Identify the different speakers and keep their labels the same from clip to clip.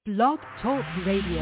Speaker 1: Blog Talk Radio.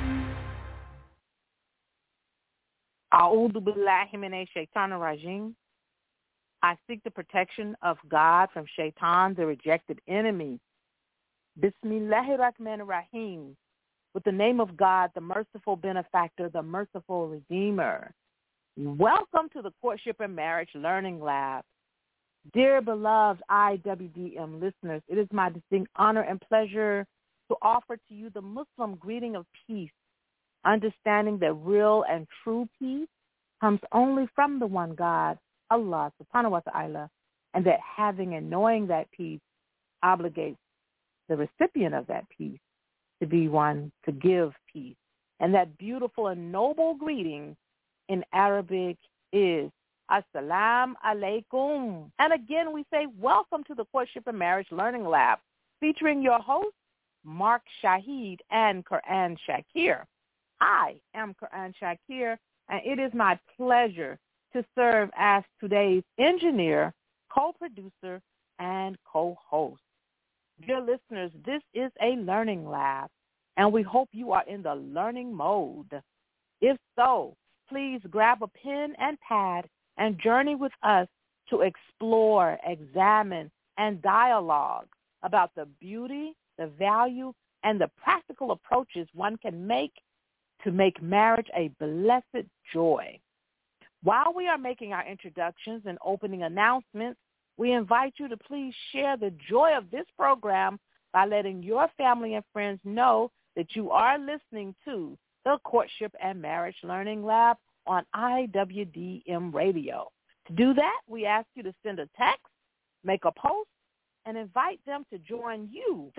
Speaker 2: A'udhu billahi minash shaitanir rajim. I seek the protection of God from shaitan, the rejected enemy. Bismillahir Rahmanir Rahim. With the name of God, the merciful benefactor, the merciful redeemer. Welcome to the Courtship and Marriage Learning Lab. Dear beloved IWDM listeners, it is my distinct honor and pleasure to offer to you the Muslim greeting of peace, understanding that real and true peace comes only from the one God, Allah subhanahu wa ta'ala, and that having and knowing that peace obligates the recipient of that peace to be one to give peace. And that beautiful and noble greeting in Arabic is Assalamu alaikum. And again, we say welcome to the Courtship and Marriage Learning Lab, featuring your hosts, Mark Shahid and Quran Shakir. I am Quran Shakir, and it is my pleasure to serve as today's engineer, co-producer, and co-host. Dear listeners, this is a learning lab, and we hope you are in the learning mode. If so, please grab a pen and pad and journey with us to explore, examine, and dialogue about the beauty, the value, and the practical approaches one can make to make marriage a blessed joy. While we are making our introductions and opening announcements, we invite you to please share the joy of this program by letting your family and friends know that you are listening to the Courtship and Marriage Learning Lab on IWDM Radio. To do that, we ask you to send a text, make a post, and invite them to join you,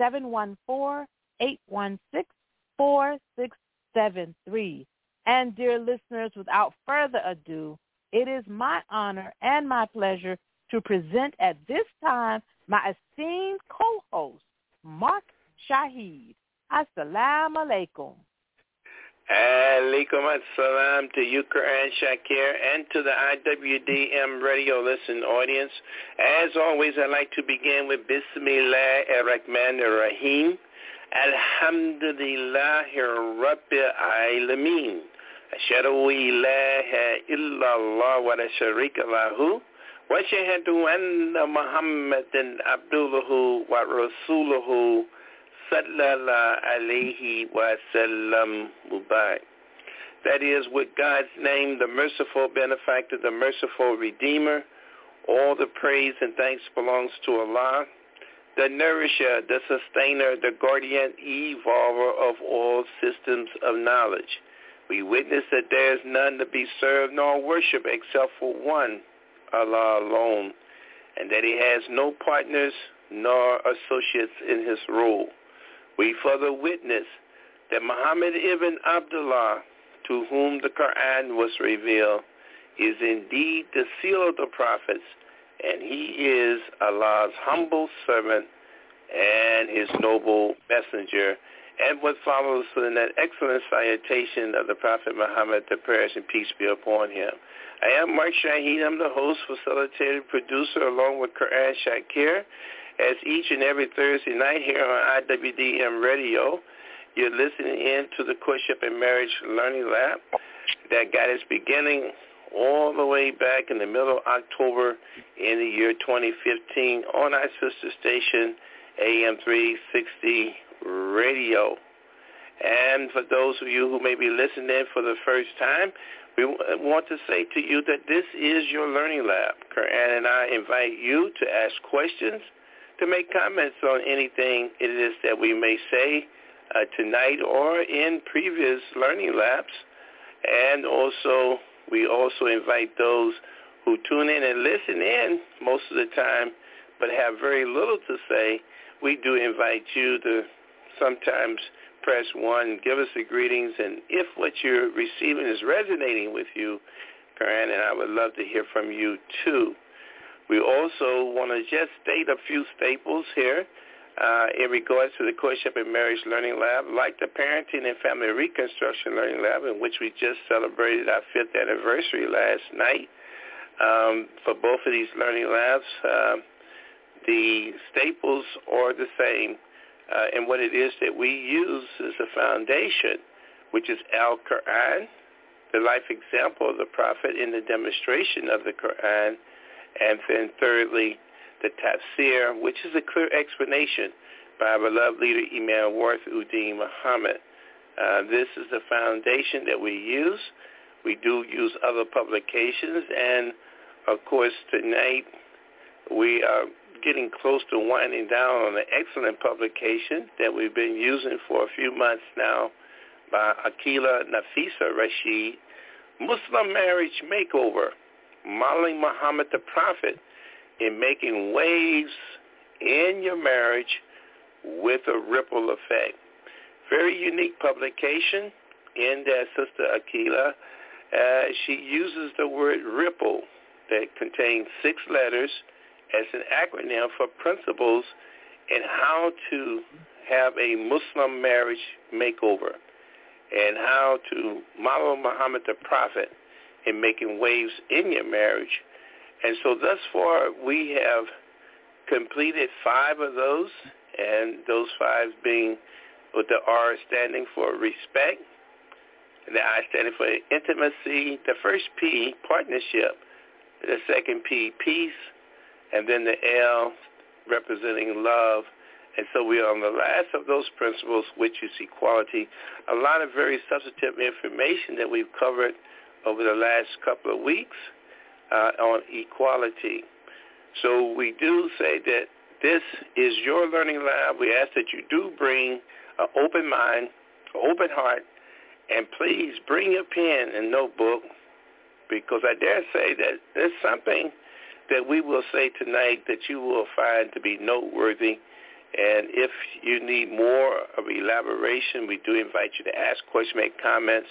Speaker 2: 714-816-4673. And dear listeners, without further ado, it is my honor and my pleasure to present at this time my esteemed co-host, Mark Shahid. Assalamu alaikum.
Speaker 3: Alaikum assalam to you, Quran Shakir, and to the IWDM radio listening audience. As always, I'd like to begin with Bismillah ar-Rahman ar-Rahim. Alhamdulillahi Rabbil Alameen. Ashhadu ilaha illallah wa la sharika lahu. Wa ashhadu anna Muhammadan abduhu wa rasuluhu sallallahu alayhi wa sallam mubarak. That is, with God's name, the merciful benefactor, the merciful redeemer, all the praise and thanks belongs to Allah, the nourisher, the sustainer, the guardian, evolver of all systems of knowledge. We witness that there is none to be served nor worshiped except for one, Allah alone, and that he has no partners nor associates in his rule. We further witness that Muhammad ibn Abdullah, to whom the Quran was revealed, is indeed the seal of the prophets, and he is Allah's humble servant and his noble messenger. And what follows in that excellent salutation of the Prophet Muhammad, the prayers and peace be upon him. I am Mark Shahid. I'm the host, facilitator, producer, along with Quran Shakir. As each and every Thursday night here on IWDM Radio, you're listening in to the Courtship and Marriage Learning Lab that got its beginning all the way back in the middle of October in the year 2015 on our sister station, AM 360 Radio. And for those of you who may be listening for the first time, we want to say to you that this is your learning lab. Quran and I invite you to ask questions, to make comments on anything it is that we may say tonight or in previous learning labs. And also, we also invite those who tune in and listen in most of the time but have very little to say. We do invite you to sometimes press 1, give us the greetings, and if what you're receiving is resonating with you, Quran and I would love to hear from you too. We also want to just state a few staples here in regards to the Courtship and Marriage Learning Lab, like the Parenting and Family Reconstruction Learning Lab, in which we just celebrated our 5th anniversary last night. For both of these learning labs, the staples are the same. and what it is that we use as a foundation, which is Al-Quran, the life example of the Prophet in the demonstration of the Quran, and then thirdly, the tafsir, which is a clear explanation by our beloved leader, Imam Warith-Uddin Muhammad. This is the foundation that we use. We do use other publications, and of course tonight we are getting close to winding down on an excellent publication that we've been using for a few months now by Aqeela Nafisa Rashid, Muslim Marriage Makeover, Modeling Muhammad the Prophet in Making Waves in Your Marriage with a Ripple Effect. Very unique publication in that Sister Aqeela. She uses the word ripple that contains 6 letters as an acronym for principles in how to have a Muslim marriage makeover and how to model Muhammad the Prophet in making waves in your marriage. And so thus far we have completed 5 of those, and those 5 being with the R standing for respect, and the I standing for intimacy, the first P, partnership, the second P, peace, and then the L representing love. And so we are on the last of those principles, which is equality. A lot of very substantive information that we've covered over the last couple of weeks on equality. So we do say that this is your learning lab. We ask that you do bring an open mind, an open heart, and please bring your pen and notebook, because I dare say that there's something that we will say tonight that you will find to be noteworthy. And if you need more of elaboration, we do invite you to ask questions, make comments,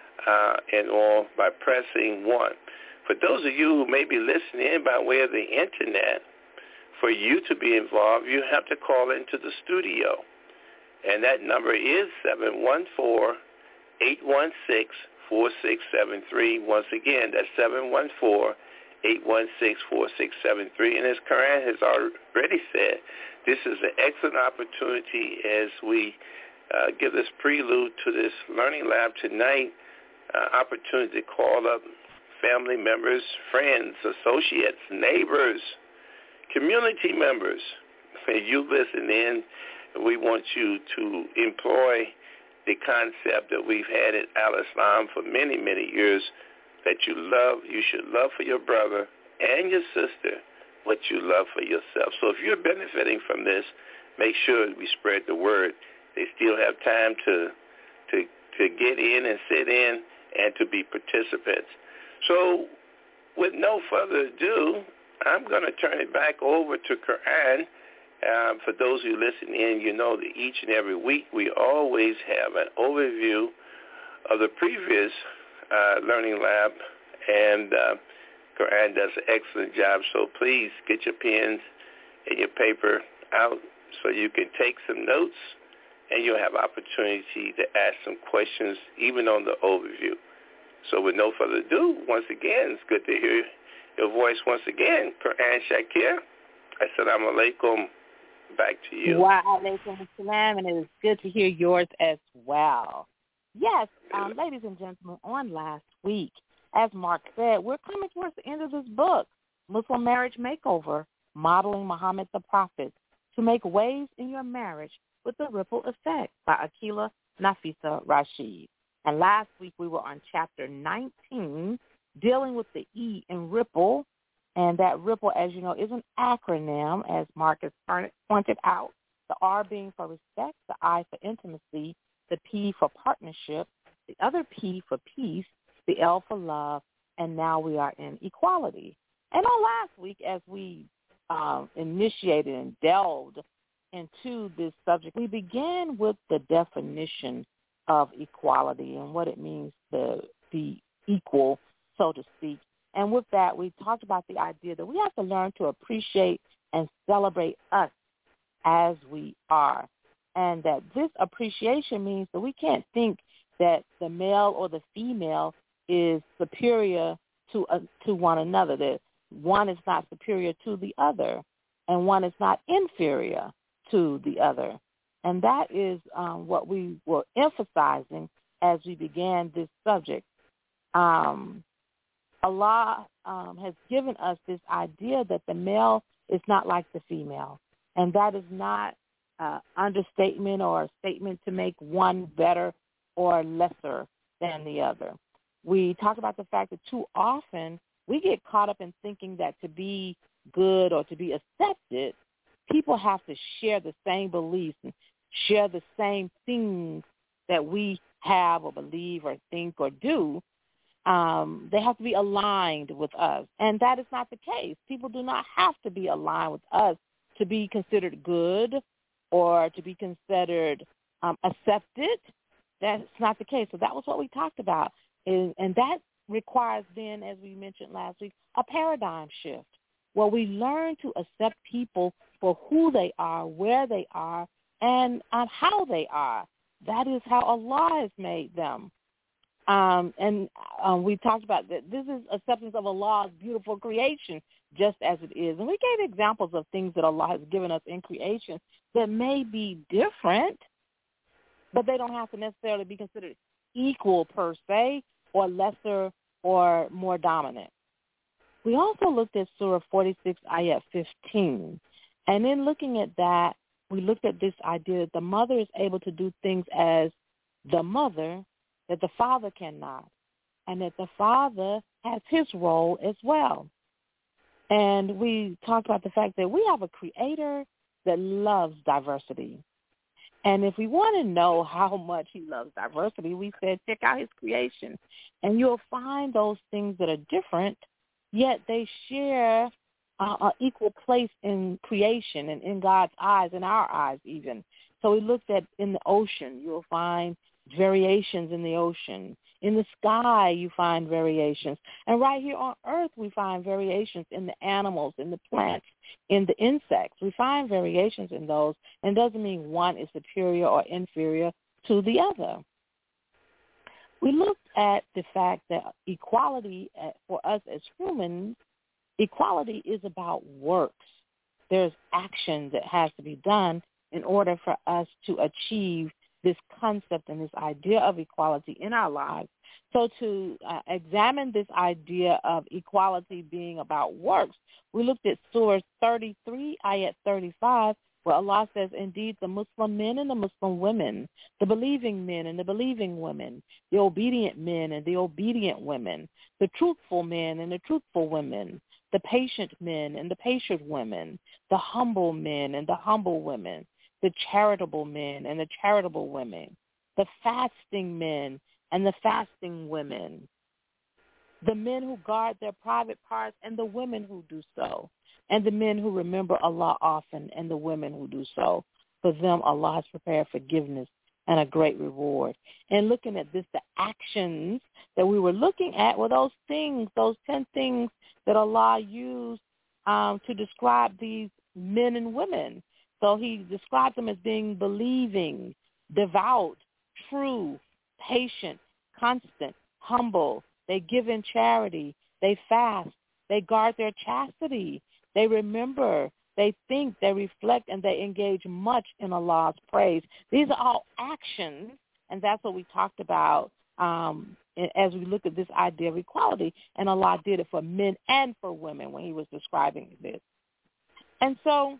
Speaker 3: and all by pressing 1. For those of you who may be listening in by way of the Internet, for you to be involved, you have to call into the studio. And that number is 714-816-4673. Once again, that's 714-816-4673. And as Quran has already said, this is an excellent opportunity as we give this prelude to this learning lab tonight, opportunity to call up family members, friends, associates, neighbors, community members. When you listen in, we want you to employ the concept that we've had at Al-Islam for many, many years, that you should love for your brother and your sister what you love for yourself. So if you're benefiting from this, make sure we spread the word. They still have time to get in and sit in and to be participants. So with no further ado, I'm going to turn it back over to Quran. For those who listen in, you know that each and every week we always have an overview of the previous learning lab, and Quran does an excellent job. So please get your pens and your paper out so you can take some notes, and you'll have opportunity to ask some questions even on the overview. So with no further ado, once again, it's good to hear your voice once again. Quran Shakir, Assalamu alaikum. Back to you.
Speaker 2: Wa alaikum assalam, and it is good to hear yours as well. Yes, ladies and gentlemen, on last week, as Mark said, we're coming towards the end of this book, Muslim Marriage Makeover, Modeling Muhammad the Prophet, to make waves in your marriage with the ripple effect by Aqeela Nafisa Rashid. And last week we were on chapter 19, dealing with the E in ripple. And that ripple, as you know, is an acronym, as Mark has pointed out. The R being for respect, the I for intimacy, the P for partnership, the other P for peace, the L for love, and now we are in equality. And on last week, as we initiated and delved into this subject, we began with the definition of equality and what it means to be equal, so to speak. And with that, we talked about the idea that we have to learn to appreciate and celebrate us as we are. And that this appreciation means that we can't think that the male or the female is superior to one another, that one is not superior to the other, and one is not inferior to the other. And that is what we were emphasizing as we began this subject. Allah has given us this idea that the male is not like the female. And that is not understatement or a statement to make one better or lesser than the other. We talk about the fact that too often we get caught up in thinking that to be good or to be accepted, people have to share the same beliefs and share the same things that we have or believe or think or do. They have to be aligned with us. And that is not the case. People do not have to be aligned with us to be considered good or to be considered accepted. That's not the case. So that was what we talked about. And that requires then, as we mentioned last week, a paradigm shift where we learn to accept people for who they are, where they are, and how they are. That is how Allah has made them. We talked about that this is acceptance of Allah's beautiful creation just as it is. And we gave examples of things that Allah has given us in creation that may be different, but they don't have to necessarily be considered equal per se or lesser or more dominant. We also looked at Surah 46, Ayat 15. And in looking at that, we looked at this idea that the mother is able to do things as the mother that the father cannot, and that the father has his role as well. And we talked about the fact that we have a creator that loves diversity. And if we want to know how much he loves diversity, we said check out his creation. And you'll find those things that are different, yet they share an equal place in creation and in God's eyes, in our eyes even. So we looked at in the ocean, you'll find variations in the ocean. In the sky, you find variations. And right here on earth, we find variations in the animals, in the plants, in the insects. We find variations in those, and it doesn't mean one is superior or inferior to the other. We looked at the fact that equality for us as humans, equality is about works. There's action that has to be done in order for us to achieve this concept and this idea of equality in our lives. So to examine this idea of equality being about works, we looked at Surah 33, Ayat 35, where Allah says, indeed, the Muslim men and the Muslim women, the believing men and the believing women, the obedient men and the obedient women, the truthful men and the truthful women, the patient men and the patient women, the humble men and the humble women, the charitable men and the charitable women, the fasting men and the fasting women, the men who guard their private parts and the women who do so, and the men who remember Allah often and the women who do so. For them, Allah has prepared forgiveness and a great reward. And looking at this, the actions that we were looking at were those things, those 10 things that Allah used to describe these men and women. So he described them as being believing, devout, true, patient, constant, humble. They give in charity. They fast. They guard their chastity. They remember. They think. They reflect. And they engage much in Allah's praise. These are all actions, and that's what we talked about as we look at this idea of equality. And Allah did it for men and for women when he was describing this. And so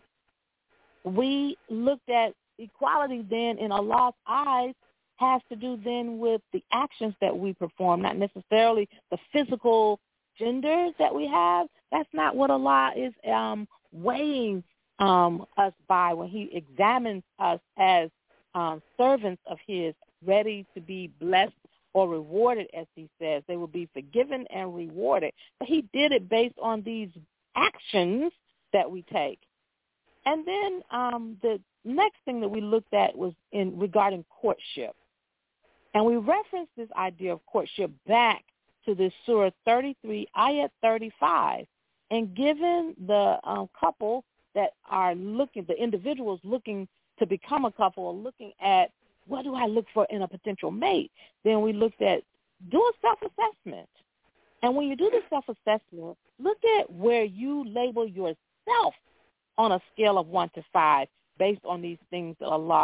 Speaker 2: we looked at equality then in Allah's eyes has to do then with the actions that we perform, not necessarily the physical genders that we have. That's not what Allah is weighing us by when he examines us as servants of his, ready to be blessed or rewarded, as he says. They will be forgiven and rewarded. But he did it based on these actions that we take. And then the next thing that we looked at was in regarding courtship. And we referenced this idea of courtship back to this Surah 33, Ayat 35. And given the couple that are looking, the individuals looking to become a couple, or looking at what do I look for in a potential mate, then we looked at do a self-assessment. And when you do the self-assessment, look at where you label yourself on a scale of 1 to 5 based on these things that Allah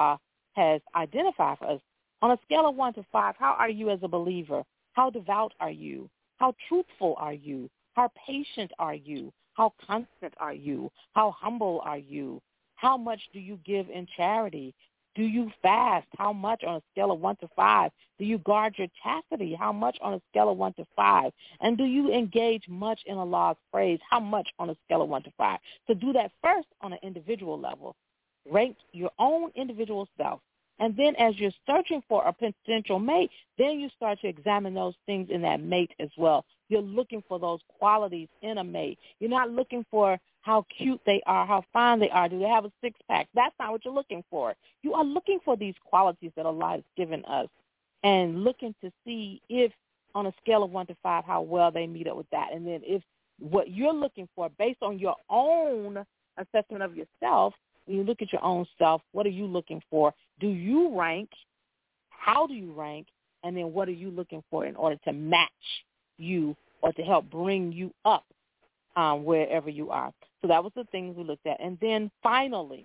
Speaker 2: has identified for us. On a scale of 1 to 5, how are you as a believer? How devout are you? How truthful are you? How patient are you? How constant are you? How humble are you? How much do you give in charity? Do you fast? How much on a scale of 1 to 5? Do you guard your chastity? How much on a scale of 1 to 5? And do you engage much in Allah's praise? How much on a scale of 1 to 5? So do that first on an individual level. Rank your own individual self. And then as you're searching for a potential mate, then you start to examine those things in that mate as well. You're looking for those qualities in a mate. You're not looking for how cute they are, how fine they are. Do they have a six-pack? That's not what you're looking for. You are looking for these qualities that Allah has given us and looking to see if, on a scale of 1 to 5, how well they meet up with that. And then if what you're looking for, based on your own assessment of yourself, when you look at your own self, what are you looking for? Do you rank? How do you rank? And then what are you looking for in order to match you or to help bring you up wherever you are? So that was the things we looked at. And then finally,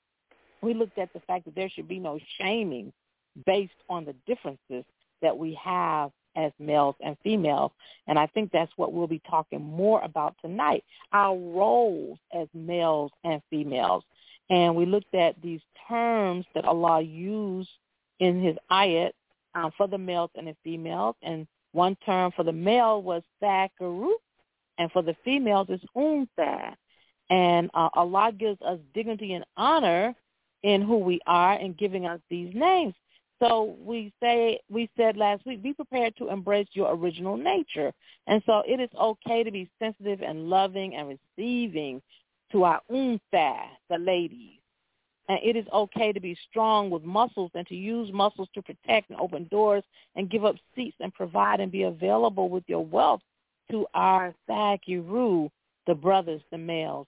Speaker 2: we looked at the fact that there should be no shaming based on the differences that we have as males and females. And I think that's what we'll be talking more about tonight, our roles as males and females. And we looked at these terms that Allah used in his ayat for the males and the females. And one term for the male was Thakaru, and for the females is Untha. And Allah gives us dignity and honor in who we are and giving us these names. So we said last week, be prepared to embrace your original nature. And so it is okay to be sensitive and loving and receiving to our Untha, the ladies. And it is okay to be strong with muscles and to use muscles to protect and open doors and give up seats and provide and be available with your wealth to our Thakiru, the brothers, the males.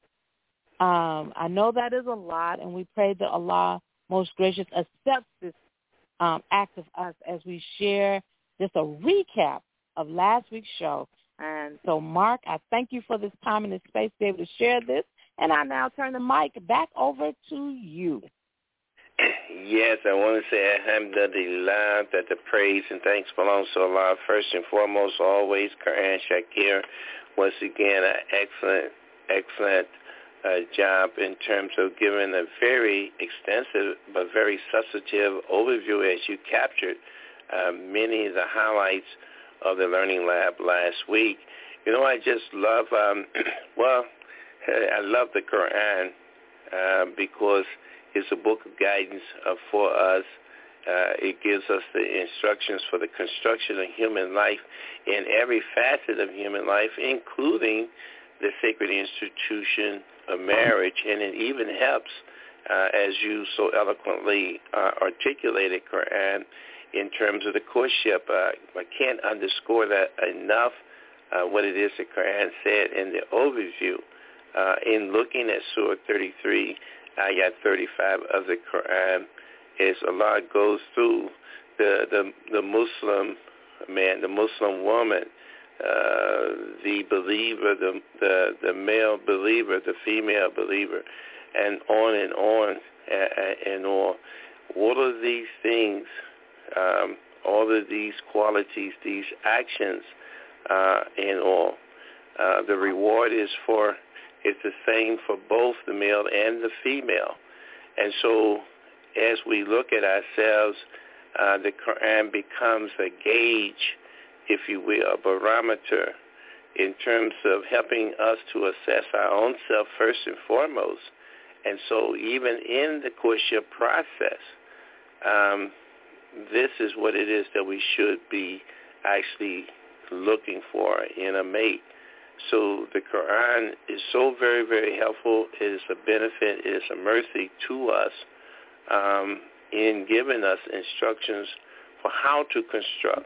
Speaker 2: I know that is a lot, and we pray that Allah, most gracious, accepts this act of us as we share just a recap of last week's show. And so, Mark, I thank you for this time and this space to be able to share this. And I now turn the mic back over to you.
Speaker 3: Yes, I want to say alhamdulillah, that the praise and thanks belongs to Allah first and foremost, always. Quran Shakir, once again, an excellent job in terms of giving a very extensive but very substantive overview as you captured many of the highlights of the Learning Lab last week. You know, I just love, I love the Quran because it's a book of guidance for us. It gives us the instructions for the construction of human life in every facet of human life, including the sacred institution of marriage. And it even helps, as you so eloquently articulated, Quran, in terms of the courtship. I can't underscore that enough, what it is that Quran said in the overview. In looking at Surah 33, Ayat 35 of the Quran, as Allah goes through the Muslim man, the Muslim woman, the believer, the male believer, the female believer, and on and on and on. All of these things, all of these qualities, these actions, and all, the reward is the same for both the male and the female. And so as we look at ourselves, the Quran becomes a gauge, if you will, a barometer in terms of helping us to assess our own self first and foremost. And so even in the courtship process, this is what it is that we should be actually looking for in a mate. So the Quran is so very, very helpful. It is a benefit. It is a mercy to us in giving us instructions for how to construct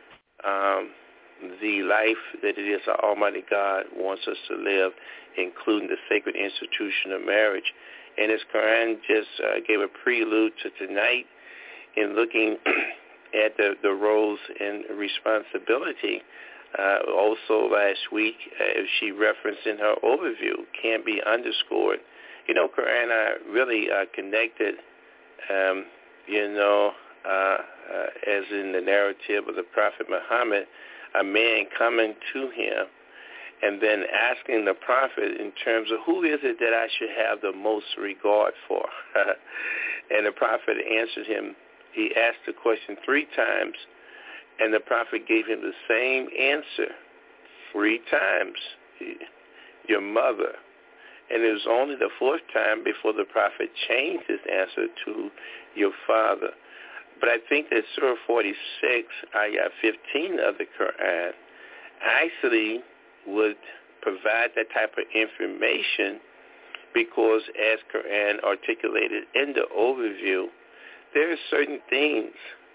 Speaker 3: the life that it is our Almighty God wants us to live, including the sacred institution of marriage. And as Quran just gave a prelude to tonight in looking at the roles and responsibility. Also last week, she referenced in her overview, can't be underscored. You know, Quran really connected as in the narrative of the Prophet Muhammad, a man coming to him and then asking the Prophet in terms of who is it that I should have the most regard for. And the Prophet answered him. He asked the question 3 times, and the Prophet gave him the same answer 3 times, your mother. And it was only the 4th time before the Prophet changed his answer to your father. But I think that Surah 46, Ayah 15 of the Quran actually would provide that type of information because, as Quran articulated in the overview, there are certain things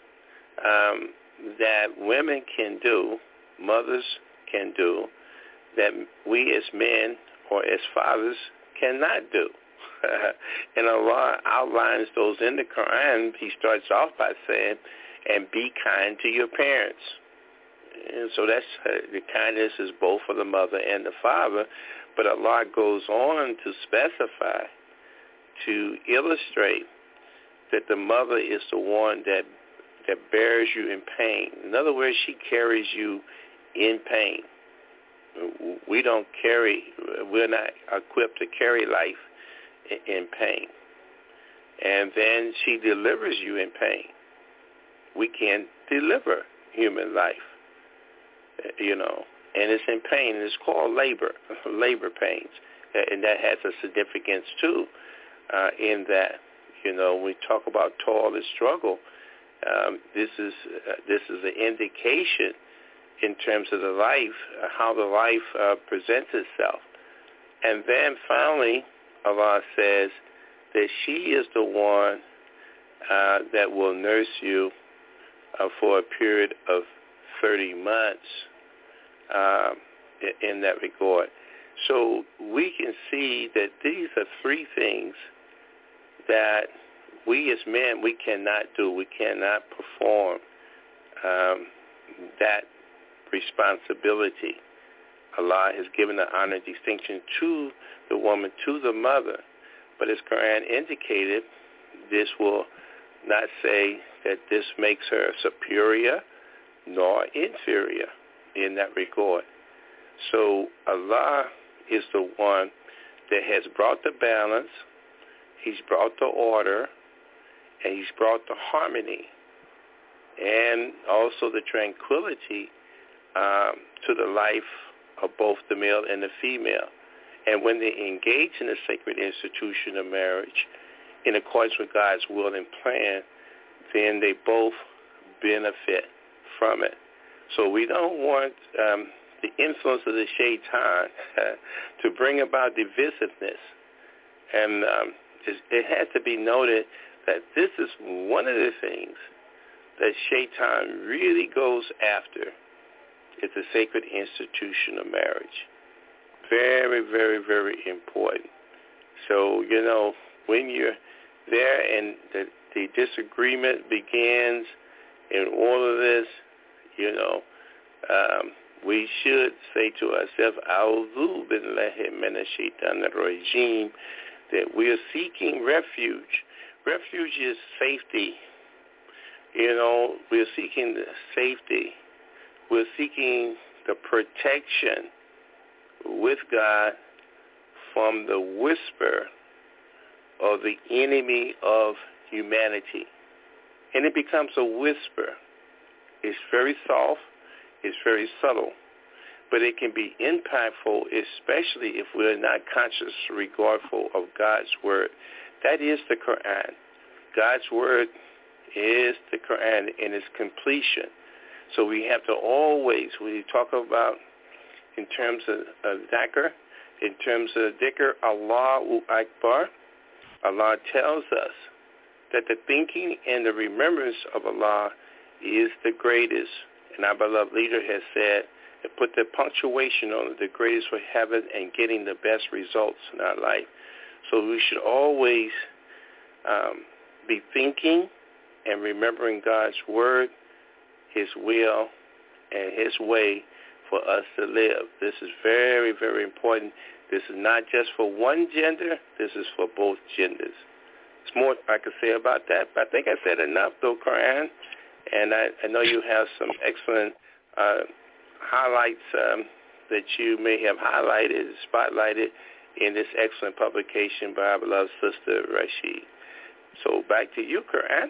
Speaker 3: that women can do, mothers can do, that we as men or as fathers cannot do. And Allah outlines those in the Quran. He starts off by saying, and be kind to your parents. And so that's the kindness is both for the mother and the father. But Allah goes on to specify, to illustrate that the mother is the one that bears you in pain. In other words, she carries you in pain. We're not equipped to carry life in pain. And then she delivers you in pain. We can't deliver human life, and it's in pain. It's called labor pains. And that has a significance, too, in that, we talk about toil and struggle. This is an indication in terms of the life, how the life presents itself. And then finally, Allah says that she is the one that will nurse you for a period of 30 months in that regard. So we can see that these are 3 things that we as men, we cannot do. We cannot perform that responsibility. Allah has given the honor and distinction to the woman, to the mother. But as Quran indicated, this will not say that this makes her superior nor inferior in that regard. So Allah is the one that has brought the balance, He's brought the order, and He's brought the harmony, and also the tranquility to the life of both the male and the female. And when they engage in the sacred institution of marriage, in accordance with God's will and plan, then they both benefit from it. So we don't want the influence of the shaitan to bring about divisiveness. And it has to be noted that this is one of the things that shaitan really goes after, is the sacred institution of marriage. Very, very, very important. So, when you're there and the disagreement begins in all of this, we should say to ourselves, A'udhu billahi minash shaitanir rajim, that we are seeking refuge. Refuge is safety. We're seeking the safety. We're seeking the protection with God from the whisper of the enemy of humanity. And it becomes a whisper. It's very soft. It's very subtle. But it can be impactful, especially if we're not conscious or regardful of God's word. That is the Quran. God's word is the Quran in its completion. So we have to always, when you talk about in terms of dhikr, in terms of dhikr, Allahu Akbar, Allah tells us that the thinking and the remembrance of Allah is the greatest. And our beloved leader has said, and put the punctuation on it, the greatest for heaven and getting the best results in our life. So we should always be thinking and remembering God's word, His will, and His way for us to live. This is very, very important. This is not just for one gender. This is for both genders. There's more I could say about that, but I think I said enough, though, Quran. And I know you have some excellent highlights that you may have highlighted, spotlighted in this excellent publication by our beloved sister Rashid. So back to you, Quran.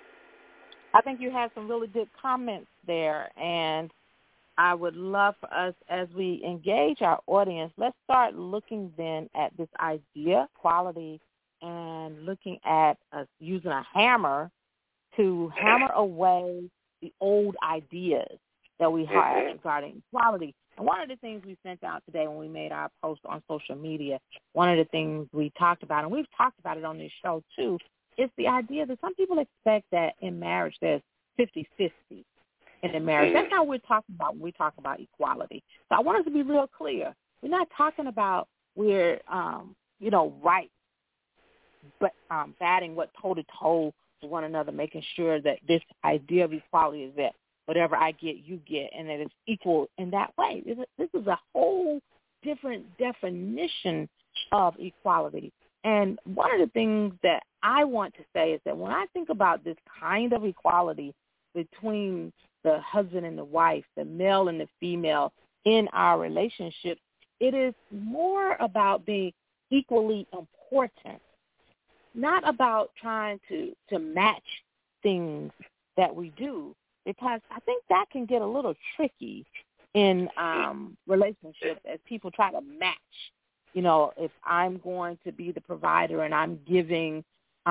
Speaker 2: I think you had some really good comments there, and I would love for us, as we engage our audience, let's start looking then at this idea, quality, and looking at us using a hammer to hammer away the old ideas that we have regarding equality. And one of the things we sent out today when we made our post on social media, one of the things we talked about, and we've talked about it on this show too, is the idea that some people expect that in marriage there's 50-50 in a marriage. That's not what we're talking about when we talk about equality. So I want us to be real clear. We're not talking about we're, right, but batting what toe-to-toe to one another, making sure that this idea of equality is that whatever I get, you get, and that it's equal in that way. This is a whole different definition of equality. And one of the things that I want to say is that when I think about this kind of equality between the husband and the wife, the male and the female in our relationship, it is more about being equally important, not about trying to match things that we do, because I think that can get a little tricky in relationships as people try to match. If I'm going to be the provider and I'm giving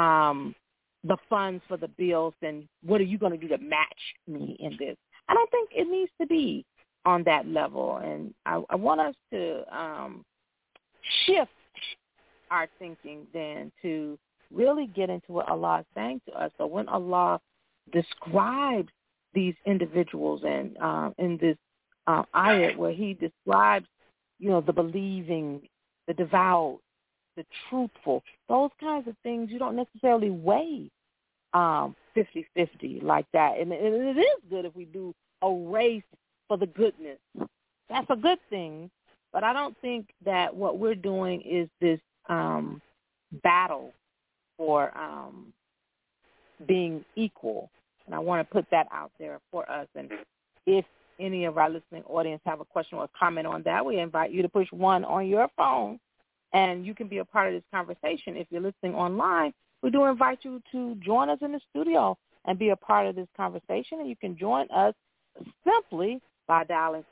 Speaker 2: the funds for the bills, then what are you going to do to match me in this? I don't think it needs to be on that level. And I want us to shift our thinking then to really get into what Allah is saying to us. So when Allah describes these individuals and in this ayat where he describes, the believing, the devout, the truthful, those kinds of things, you don't necessarily weigh 50-50 like that. And it is good if we do a race for the goodness. That's a good thing. But I don't think that what we're doing is this battle for being equal. And I want to put that out there for us. And if any of our listening audience have a question or a comment on that, we invite you to push 1 on your phone, and you can be a part of this conversation. If you're listening online, we do invite you to join us in the studio and be a part of this conversation. And you can join us simply by dialing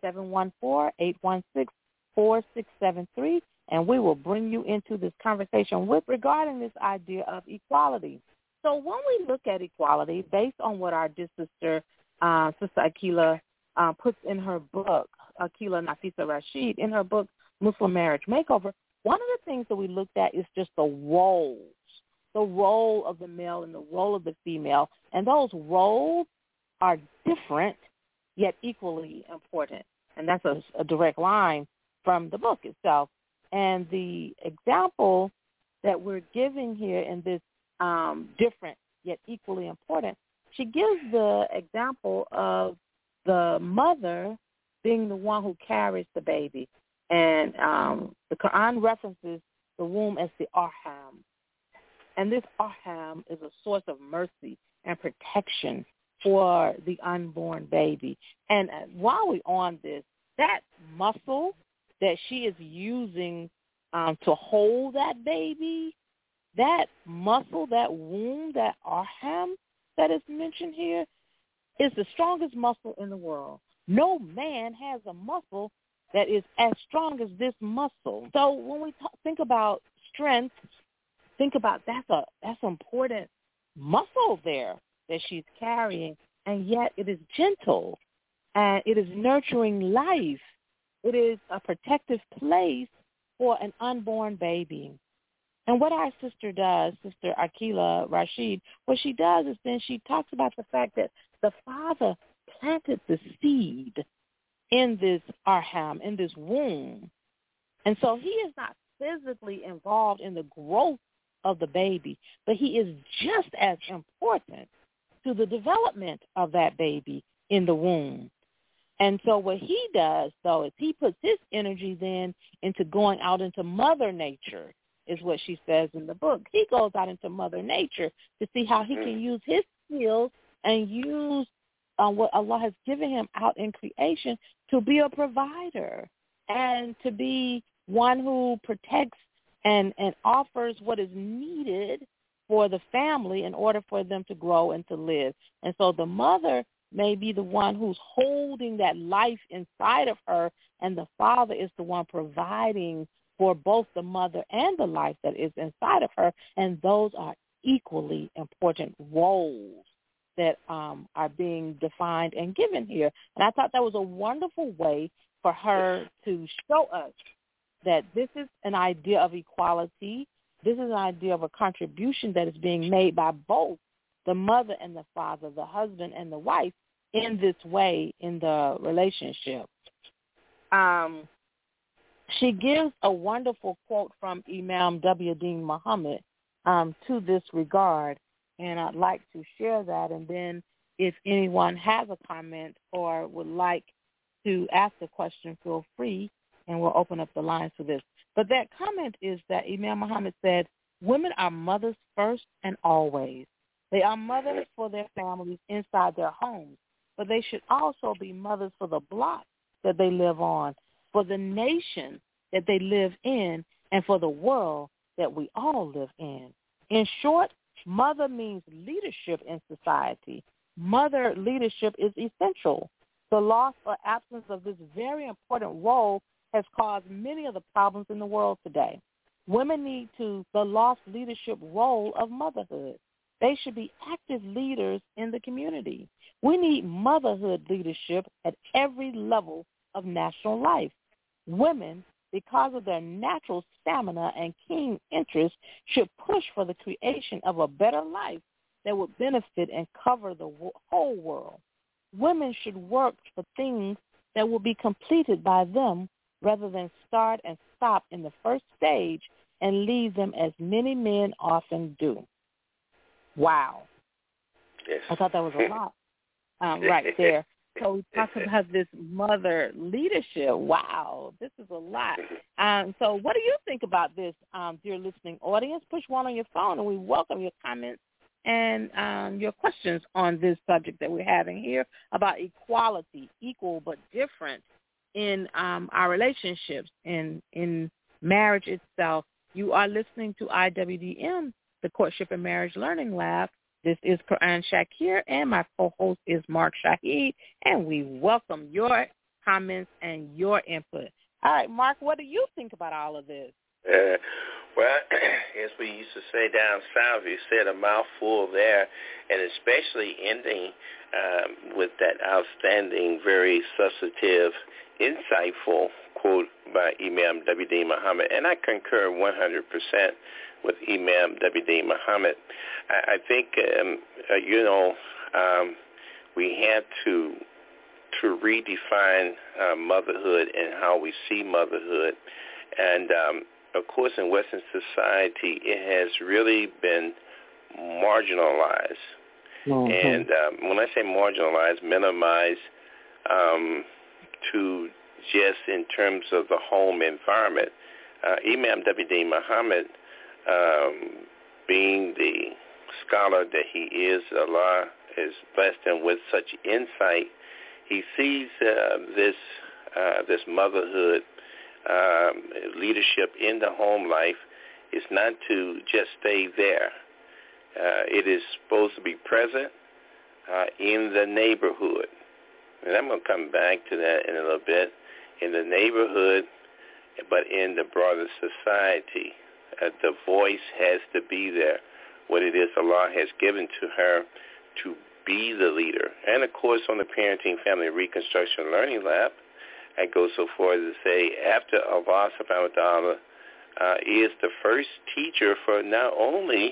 Speaker 2: 714-816-4673, and we will bring you into this conversation regarding this idea of equality. So when we look at equality, based on what our dear sister, Sister Akila, puts in her book, Akila Nafisa Rashid, in her book, Muslim Marriage Makeover, one of the things that we looked at is just the role of the male and the role of the female. And those roles are different, yet equally important. And that's a direct line from the book itself. And the example that we're giving here in this different yet equally important, she gives the example of the mother being the one who carries the baby. And the Quran references the womb as the arham. And this arham is a source of mercy and protection for the unborn baby. And while we're on this, that muscle that she is using to hold that baby, that muscle, that womb, that arham that is mentioned here, is the strongest muscle in the world. No man has a muscle that is as strong as this muscle. So when we think about strength, think about that's an important muscle there that she's carrying, and yet it is gentle, and it is nurturing life. It is a protective place for an unborn baby. And what our sister does, Sister Akila Rashid, what she does is then she talks about the fact that the father planted the seed in this arham, in this womb. And so he is not physically involved in the growth of the baby, but he is just as important to the development of that baby in the womb. And so what he does, though, is he puts his energy then into going out into Mother Nature, is what she says in the book. He goes out into Mother Nature to see how he can use his skills and use what Allah has given him out in creation to be a provider and to be one who protects and offers what is needed for the family in order for them to grow and to live. And so the mother may be the one who's holding that life inside of her, and the father is the one providing for both the mother and the life that is inside of her. And those are equally important roles that are being defined and given here. And I thought that was a wonderful way for her to show us that this is an idea of equality. This is an idea of a contribution that is being made by both the mother and the father, the husband and the wife, in this way in the relationship. She gives a wonderful quote from Imam W. Dean Muhammad to this regard, and I'd like to share that. And then if anyone has a comment or would like to ask a question, feel free, and we'll open up the lines for this. But that comment is that Imam Muhammad said, women are mothers first and always. They are mothers for their families inside their homes, but they should also be mothers for the block that they live on, for the nation that they live in, and for the world that we all live in. In short, mother means leadership in society. Mother leadership is essential. The loss or absence of this very important role has caused many of the problems in the world today. Women need the lost leadership role of motherhood. They should be active leaders in the community. We need motherhood leadership at every level of national life. Women, because of their natural stamina and keen interest, should push for the creation of a better life that would benefit and cover the whole world. Women should work for things that will be completed by them rather than start and stop in the first stage and leave them as many men often do. Wow.
Speaker 3: Yes.
Speaker 2: I thought that was a lot right there. So we talked about this mother leadership. Wow, this is a lot. So what do you think about this, dear listening audience? Push one on your phone, and we welcome your comments and your questions on this subject that we're having here about equality, equal but different in our relationships, in marriage itself. You are listening to IWDM, the Courtship and Marriage Learning Lab. This is Quran Shakir, and my co-host is Mark Shahid, and we welcome your comments and your input. All right, Mark, what do you think about all of this?
Speaker 3: Well, as we used to say down south, you said a mouthful there, and especially ending with that outstanding, very substantive, insightful quote by Imam W. D. Muhammad, and I concur 100% with Imam W. D. Muhammad. I think, we had to redefine motherhood and how we see motherhood. And, of course, in Western society, it has really been marginalized. Mm-hmm. And when I say marginalized, minimized to just in terms of the home environment. Imam W. D. Muhammad, being the scholar that he is, Allah has blessed him with such insight. He sees this motherhood leadership in the home life is not to just stay there. It is supposed to be present in the neighborhood. And I'm going to come back to that in a little bit. In the neighborhood, but in the broader society. The voice has to be there. What it is Allah has given to her to be the leader. And, of course, on the Parenting, Family, Reconstruction Learning Lab, I go so far as to say after Allah subhanahu wa ta'ala is the first teacher for not only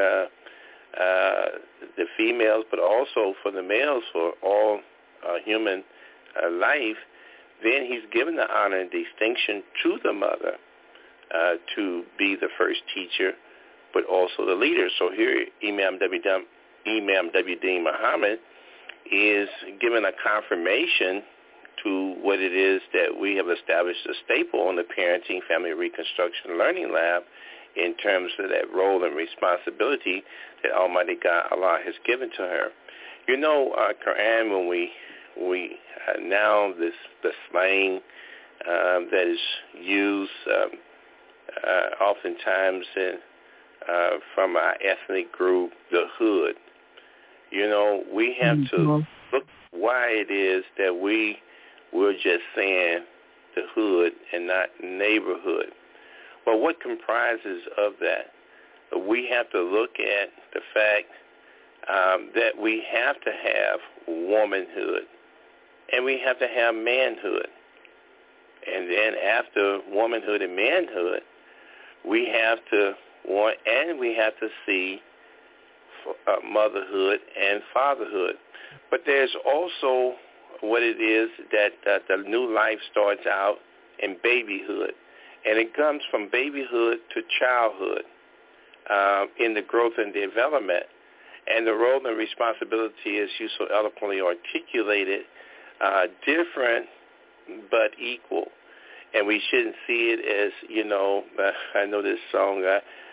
Speaker 3: the females but also for the males, for all human life, then he's given the honor and distinction to the mother to be the first teacher but also the leader. So here Imam W. D. Muhammad is given a confirmation to what it is that we have established a staple on the Parenting, Family, Reconstruction Learning Lab in terms of that role and responsibility that Almighty God, Allah, has given to her. You know, Quran, when we now the slang that is used oftentimes from our ethnic group, the hood. You know, we have to look why it is that we're just saying the hood and not neighborhood. But what comprises of that? We have to look at the fact that we have to have womanhood and we have to have manhood. And then after womanhood and manhood, we have to want and we have to see motherhood and fatherhood. But there's also what it is that the new life starts out in babyhood. And it comes from babyhood to childhood in the growth and development. And the role and responsibility, as you so eloquently articulated, different but equal. And we shouldn't see it as, you know, I know this song,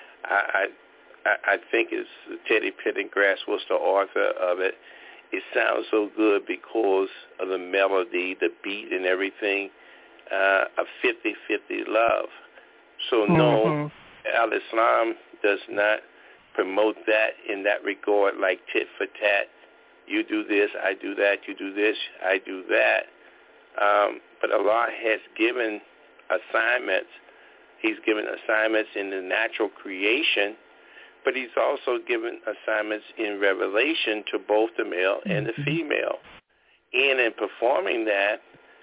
Speaker 3: I think it's Teddy Pendergrass was the author of it. It sounds so good because of the melody, the beat and everything, a 50-50 love. So no, Al-Islam does not promote that in that regard, like tit for tat. You do this, I do that, you do this, I do that. But Allah has given assignments. He's given assignments in the natural creation, but he's also given assignments in revelation to both the male and the female. And in performing that,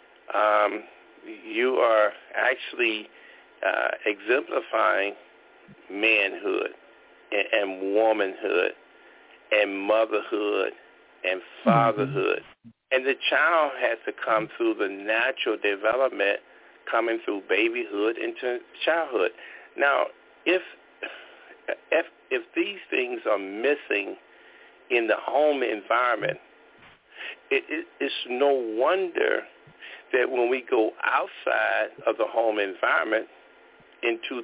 Speaker 3: you are actually exemplifying manhood and womanhood and motherhood and fatherhood. And the child has to come through the natural development, coming through babyhood into childhood. Now, if these things are missing in the home environment, it's no wonder that when we go outside of the home environment into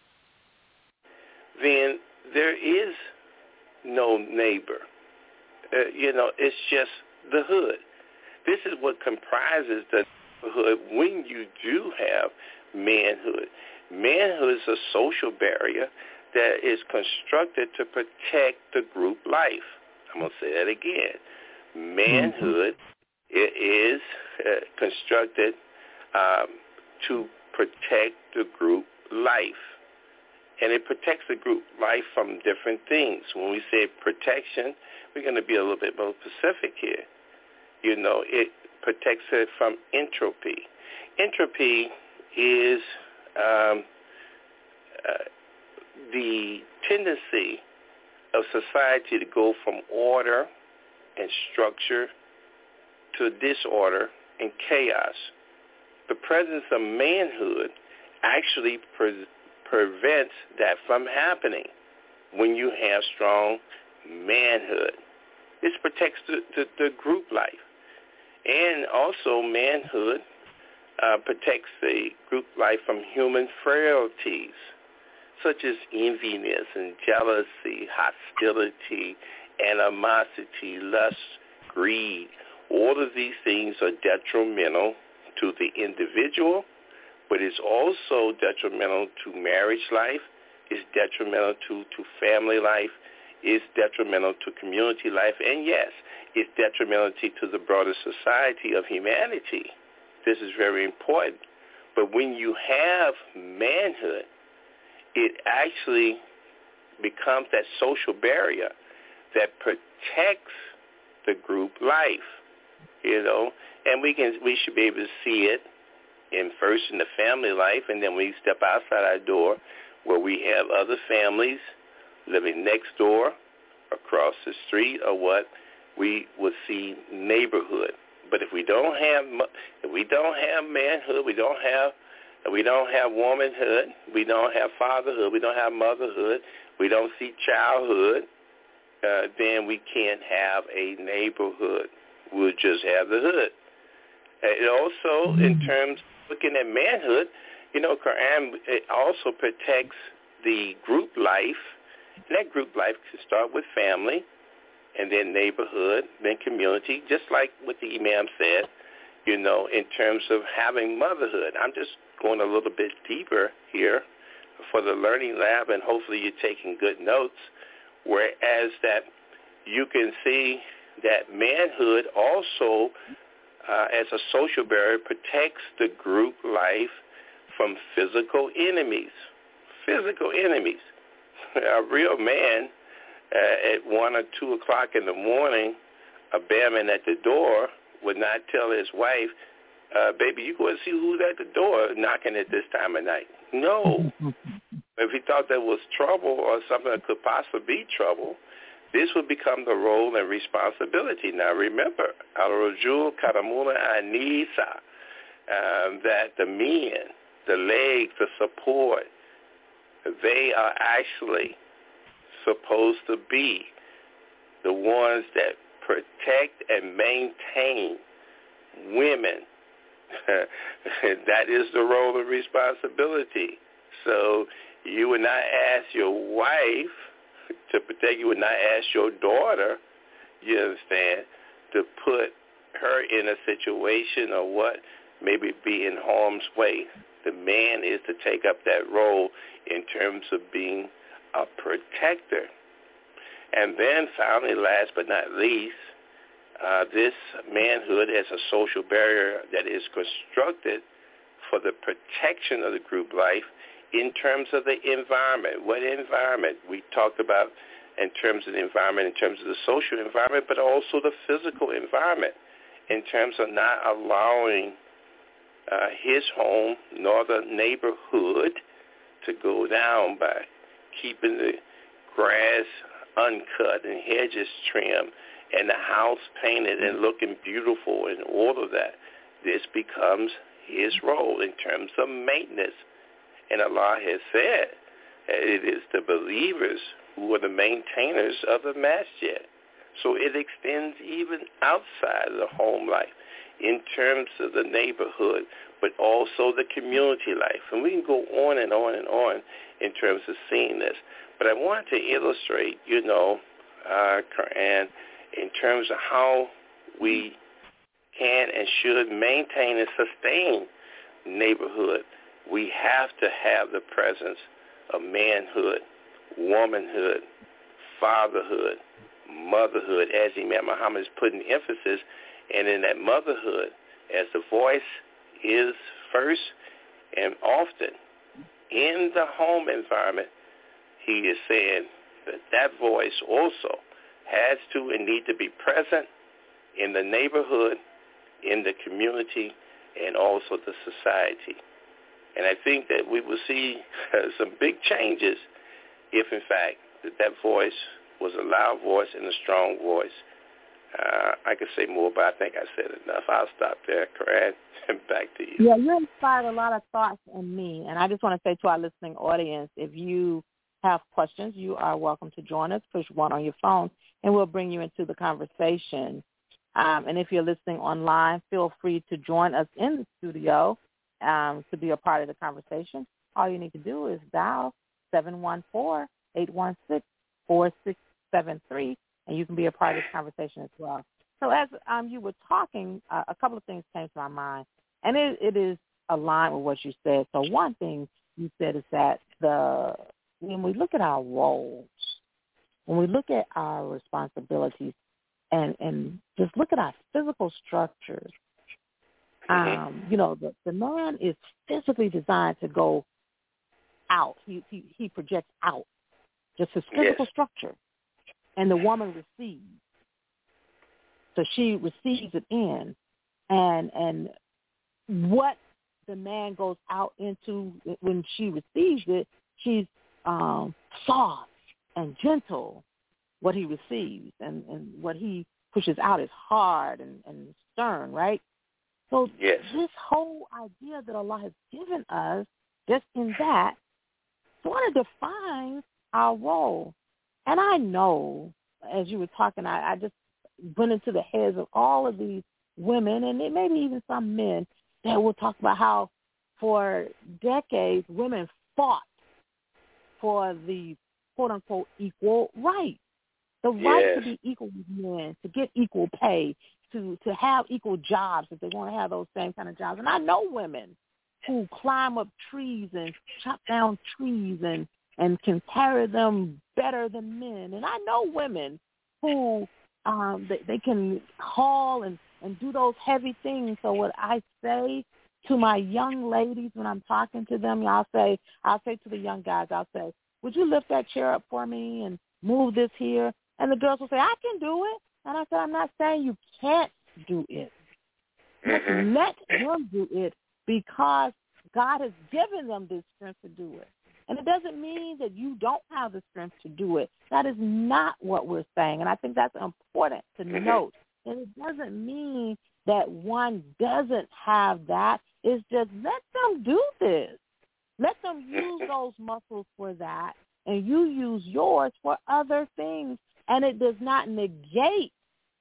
Speaker 3: then there is no neighbor. It's just the hood. This is what comprises the hood when you do have manhood. Manhood is a social barrier that is constructed to protect the group life. I'm going to say that again. Manhood is constructed to protect the group life. And it protects the group life from different things. When we say protection, we're going to be a little bit more specific here. It protects it from entropy. Entropy is the tendency of society to go from order and structure to disorder and chaos. The presence of manhood actually prevents that from happening when you have strong manhood. This protects the group life. And also manhood protects the group life from human frailties, such as enviness and jealousy, hostility, animosity, lust, greed. All of these things are detrimental to the individual, but it's also detrimental to marriage life, it's detrimental to family life, it's detrimental to community life, and yes, it's detrimental to the broader society of humanity. This is very important. But when you have manhood, it actually becomes that social barrier that protects the group life, and we should be able to see it first in the family life, and then we step outside our door where we have other families living next door, across the street, or what we would see neighborhood. But if we don't have manhood, we don't have womanhood, we don't have fatherhood, we don't have motherhood, we don't see childhood, then we can't have a neighborhood. We'll just have the hood. It also, in terms of looking at manhood, Quran, it also protects the group life, and that group life can start with family, and then neighborhood, then community, just like what the Imam said, in terms of having motherhood. I'm just going a little bit deeper here for the Learning Lab, and hopefully you're taking good notes, whereas that you can see that manhood also, as a social barrier, protects the group life from physical enemies. Physical enemies. A real man, at 1 or 2 o'clock in the morning, a bellman at the door would not tell his wife, baby, you go and see who's at the door knocking at this time of night. No. If he thought there was trouble or something that could possibly be trouble, this would become the role and responsibility. Now remember, al-rajul karamuna anisa, that the men, the legs, the support, they are actually supposed to be the ones that protect and maintain women. That is the role and responsibility. So you would not ask your wife to protect. You would not ask your daughter, you understand, to put her in a situation or what, maybe be in harm's way. The man is to take up that role in terms of being a protector. And then finally, last but not least, this manhood as a social barrier that is constructed for the protection of the group life in terms of the environment. What environment? We talked about in terms of the environment, in terms of the social environment, but also the physical environment in terms of not allowing his home nor the neighborhood to go down by keeping the grass uncut and hedges trimmed and the house painted and looking beautiful and all of that. This becomes his role in terms of maintenance. And Allah has said it is the believers who are the maintainers of the masjid. So it extends even outside of the home life in terms of the neighborhood, but also the community life. And we can go on and on and on in terms of seeing this. But I wanted to illustrate, Quran, in terms of how we can and should maintain and sustain neighborhood. We have to have the presence of manhood, womanhood, fatherhood, motherhood, as Imam Muhammad is putting emphasis. And in that motherhood, as the voice is first and often in the home environment, he is saying that that voice also has to and need to be present in the neighborhood, in the community, and also the society. And I think that we will see some big changes if, in fact, that voice was a loud voice and a strong voice. I could say more, but I think I said enough. I'll stop there, Corinne, and back to you.
Speaker 2: Yeah, you inspired a lot of thoughts in me. And I just want to say to our listening audience, if you have questions, you are welcome to join us. Push 1 on your phone, and we'll bring you into the conversation. And if you're listening online, feel free to join us in the studio to be a part of the conversation. All you need to do is dial 714-816-4673, and you can be a part of this conversation as well. So as you were talking, a couple of things came to my mind, and it is aligned with what you said. So one thing you said is that when we look at our roles, when we look at our responsibilities, and just look at our physical structures, the man is physically designed to go out. He projects out, just his physical structure. And the woman receives. So she receives it in. And what the man goes out into when she receives it, she's soft and gentle, what he receives. And what he pushes out is hard and stern, right? So this whole idea that Allah has given us, just in that, sort of defines our role. And I know, as you were talking, I just went into the heads of all of these women, and maybe even some men, that will talk about how for decades women fought for the quote-unquote equal right. The right to be equal with men, to get equal pay, to have equal jobs if they want to have those same kind of jobs. And I know women who climb up trees and chop down trees and can carry them better than men. And I know women who they can haul and do those heavy things. So what I say to my young ladies when I'm talking to them, I'll say to the young guys, I'll say, would you lift that chair up for me and move this here? And the girls will say, I can do it. And I said, I'm not saying you can't do it. Let them do it because God has given them this strength to do it. And it doesn't mean that you don't have the strength to do it. That is not what we're saying. And I think that's important to note. And it doesn't mean that one doesn't have that. It's just let them do this. Let them use those muscles for that, and you use yours for other things. And it does not negate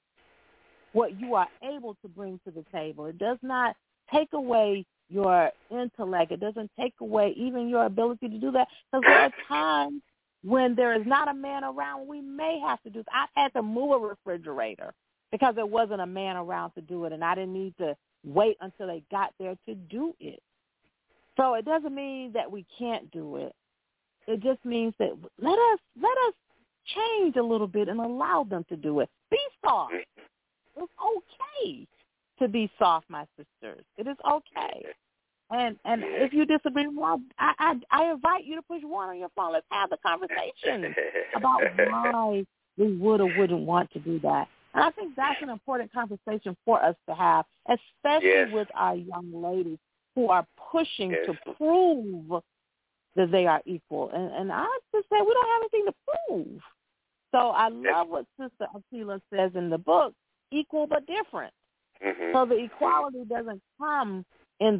Speaker 2: what you are able to bring to the table. It does not take away your intellect. It doesn't take away even your ability to do that. Because there are times when there is not a man around, we may have to do. I've had to move a refrigerator because there wasn't a man around to do it, and I didn't need to wait until they got there to do it. So it doesn't mean that we can't do it. It just means that let us change a little bit and allow them to do it. Be soft. It's okay to be soft, my sisters. It is okay. And if you disagree, well, I invite you to push one on your phone. Let's have the conversation about why we would or wouldn't want to do that. And I think that's an important conversation for us to have, especially with our young ladies who are pushing to prove that they are equal. And I just say we don't have anything to prove. So I love what Sister Akila says in the book, equal but different. So the equality doesn't come in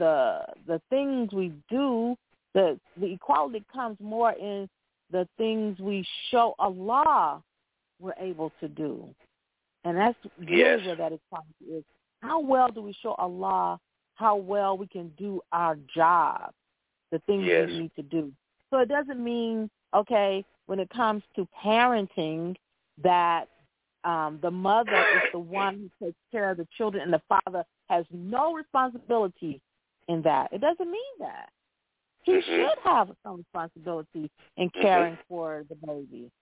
Speaker 2: the things we do. The equality comes more in the things we show Allah we're able to do. And that's really where that equality is. How well do we show Allah how well we can do our job, the things we need to do? So it doesn't mean, okay, when it comes to parenting, that the mother is the one who takes care of the children and the father has no responsibility in that. It doesn't mean that. He should have some responsibility in caring for the baby.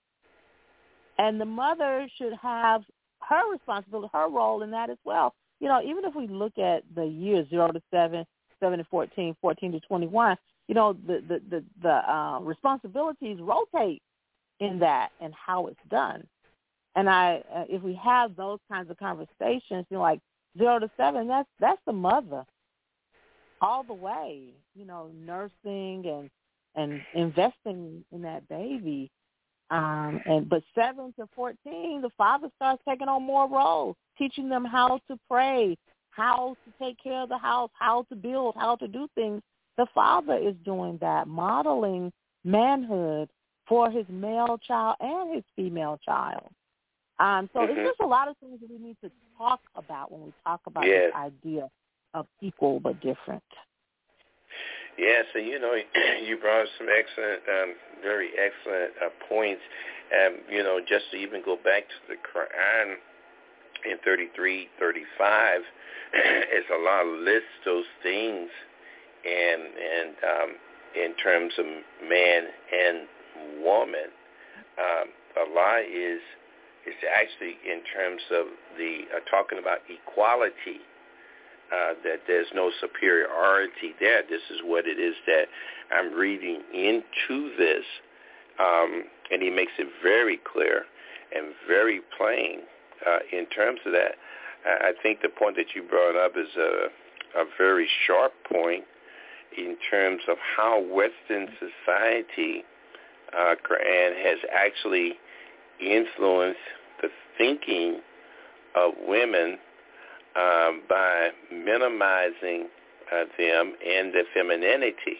Speaker 2: And the mother should have her responsibility, her role in that as well. You know, even if we look at the years 0 to 7, 7 to 14, 14 to 21, you know, the responsibilities rotate in that and how it's done. And if we have those kinds of conversations, you know, like 0 to 7, that's the mother all the way, you know, nursing and investing in that baby. But 7 to 14, the father starts taking on more roles, teaching them how to pray, how to take care of the house, how to build, how to do things. The father is doing that, modeling manhood for his male child and his female child. So it's just a lot of things that we need to talk about when we talk about this idea of equal but different.
Speaker 3: Yes, and you know, you brought up some excellent, very excellent points. You know, just to even go back to the Quran in 33, 35, it's Allah lists those things, and in terms of man and woman, Allah is actually in terms of the talking about equality. That there's no superiority there. This is what it is that I'm reading into this. And he makes it very clear and very plain in terms of that. I think the point that you brought up is a very sharp point in terms of how Western society, Quran, has actually influenced the thinking of women by minimizing them and their femininity,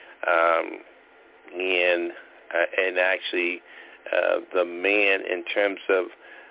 Speaker 3: and actually the man in terms of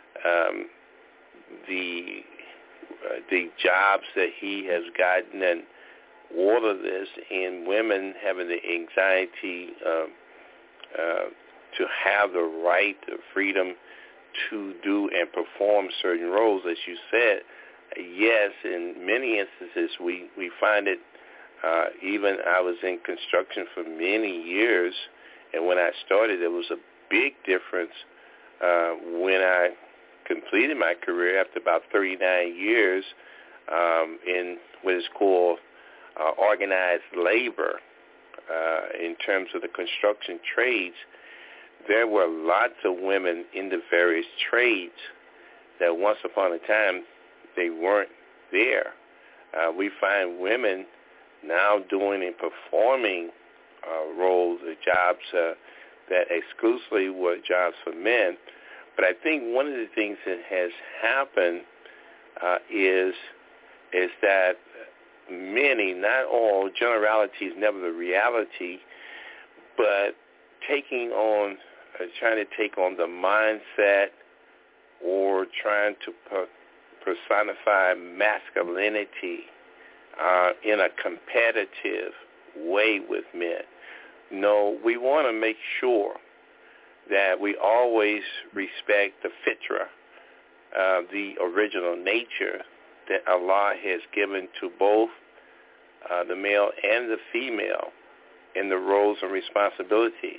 Speaker 3: the jobs that he has gotten, and all of this, and women having the anxiety to have the right, the freedom to do and perform certain roles, as you said. Yes, in many instances we find it. Even I was in construction for many years, and when I started, there was a big difference when I completed my career after about 39 years in what is called organized labor. In terms of the construction trades, there were lots of women in the various trades that once upon a time they weren't there. We find women now doing and performing roles or jobs that exclusively were jobs for men. But I think one of the things that has happened is that many, not all, generality is never the reality, but trying to take on the mindset or trying to personify masculinity in a competitive way with men. No, we want to make sure that we always respect the fitra, the original nature that Allah has given to both the male and the female in the roles and responsibility.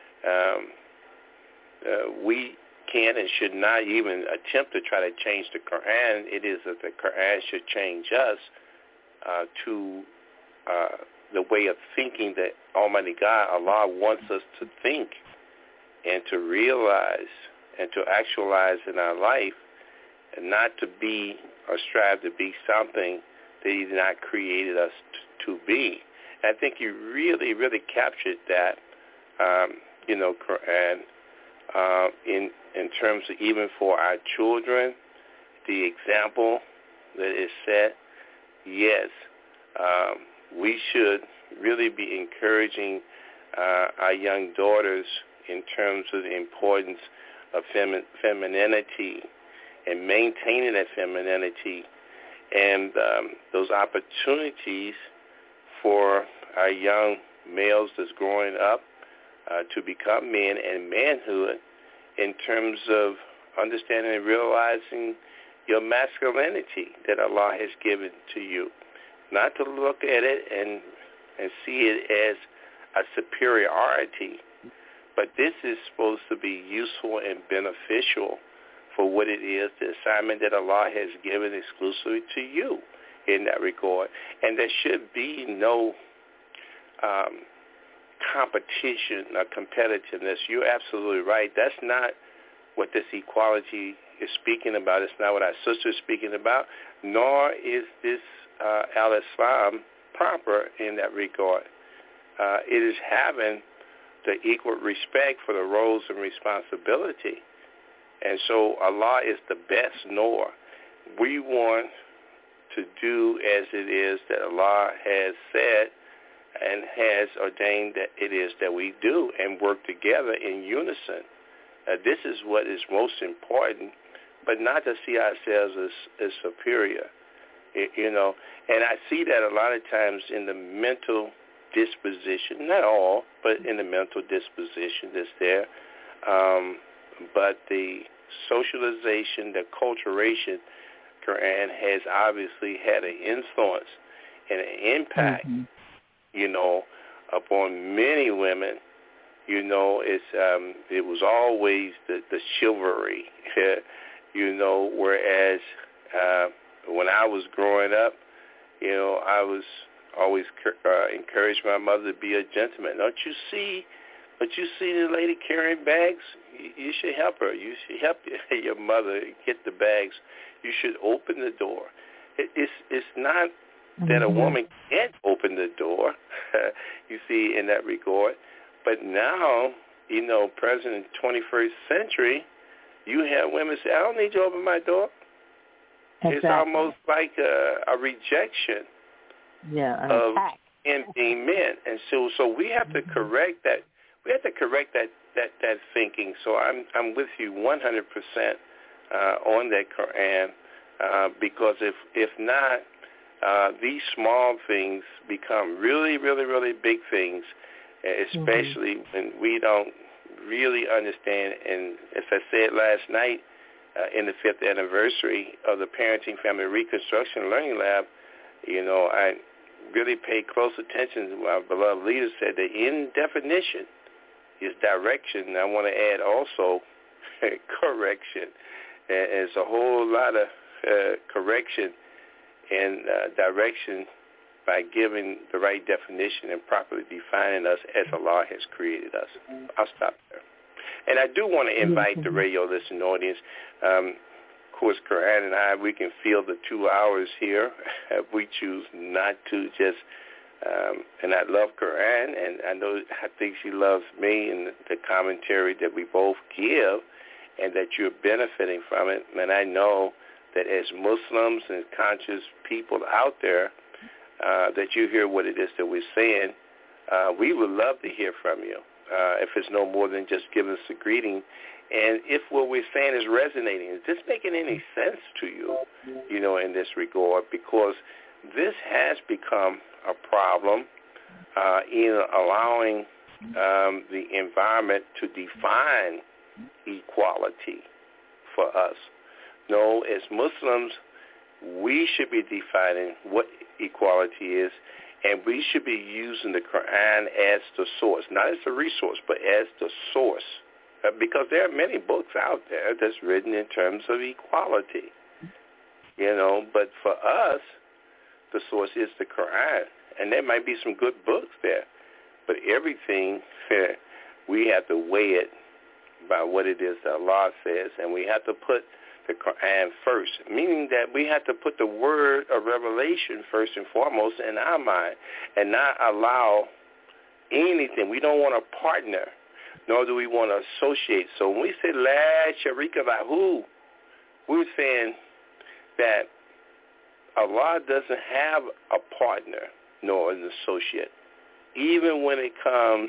Speaker 3: We can and should not even attempt to try to change the Quran. It is that the Quran should change us to the way of thinking that Almighty God, Allah, wants us to think and to realize and to actualize in our life, and not to be or strive to be something that He did not created us to be. And I think you really, really captured that, Quran, in terms of even for our children, the example that is set. Yes, we should really be encouraging our young daughters in terms of the importance of femininity and maintaining that femininity and those opportunities for our young males that's growing up to become men and manhood in terms of understanding and realizing your masculinity that Allah has given to you. Not to look at it and see it as a superiority, but this is supposed to be useful and beneficial for what it is, the assignment that Allah has given exclusively to you in that regard. And there should be no competition or competitiveness. You're absolutely right. That's not what this equality is speaking about. It's not what our sister is speaking about, nor is this al-Islam proper in that regard. It is having the equal respect for the roles and responsibility. And so Allah is the best knower. We want to do as it is that Allah has said and has ordained that it is that we do, and work together in unison. This is what is most important, but not to see ourselves as superior, And I see that a lot of times in the mental disposition, not all, but in the mental disposition that's there. But the socialization, the culturation, Quran has obviously had an influence and an impact, upon many women. It was always the chivalry, whereas when I was growing up, I was always encouraged my mother to be a gentleman. Don't you see the lady carrying bags? You should help her. You should help your mother get the bags. You should open the door. It's not that a woman can't open the door, you see, in that regard. But now, present in the 21st century, you have women say, I don't need you to open my door. Exactly. It's almost like a rejection of being men. And so we have to correct that. We have to correct that thinking. So I'm with you 100% on that, Quran, because if not, these small things become really, really, really big things, especially when we don't really understand, and as I said last night in the 5th anniversary of the Parenting Family Reconstruction Learning Lab, I really paid close attention to what our beloved leader said. The end definition is direction. I want to add also correction. And it's a whole lot of correction and direction by giving the right definition and properly defining us as Allah has created us. I'll stop there. And I do want to invite the radio listening audience. Of course, Quran and I, we can fill the 2 hours here if we choose not to. And I love Quran, and I think she loves me and the commentary that we both give, and that you're benefiting from it. And I know that as Muslims and conscious people out there, that you hear what it is that we're saying. We would love to hear from you, if it's no more than just giving us a greeting. And if what we're saying is resonating, is this making any sense to you, in this regard? Because this has become a problem in allowing the environment to define equality for us. No, as Muslims, we should be defining what equality is, and we should be using the Quran as the source, not as a resource, but as the source, because there are many books out there that's written in terms of equality, but for us, the source is the Quran, and there might be some good books there, but everything, we have to weigh it by what it is that Allah says, and we have to put the Quran first, meaning that we have to put the word of revelation first and foremost in our mind and not allow anything. We don't want to partner, nor do we want to associate. So when we say La Sharika Lahu, we're saying that Allah doesn't have a partner nor an associate, even when it comes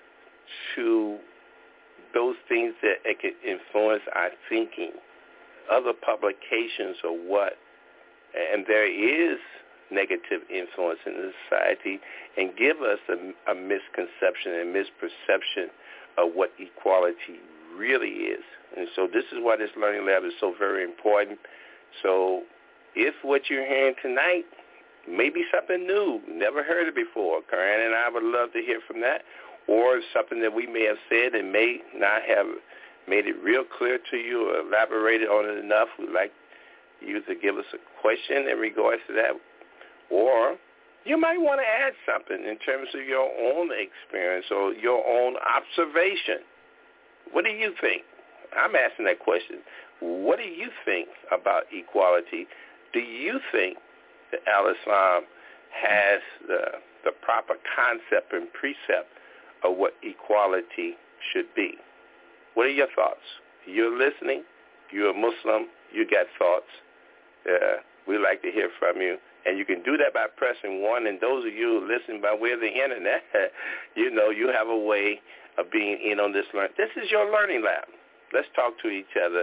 Speaker 3: to those things that it can influence our thinking, other publications or what. And there is negative influence in the society and give us a misconception and misperception of what equality really is. And so this is why this learning lab is so very important. So if what you're hearing tonight may be something new, never heard it before, Karen and I would love to hear from that, or something that we may have said and may not have made it real clear to you or elaborated on it enough. We'd like you to give us a question in regards to that. Or you might want to add something in terms of your own experience or your own observation. What do you think? I'm asking that question. What do you think about equality? Do you think that Al-Islam has the proper concept and precept of what equality should be? What are your thoughts? You're listening. You're a Muslim. You got thoughts. We'd like to hear from you. And you can do that by pressing 1. And those of you who listen by way of the Internet, you have a way of being in on this learning. This is your learning lab. Let's talk to each other.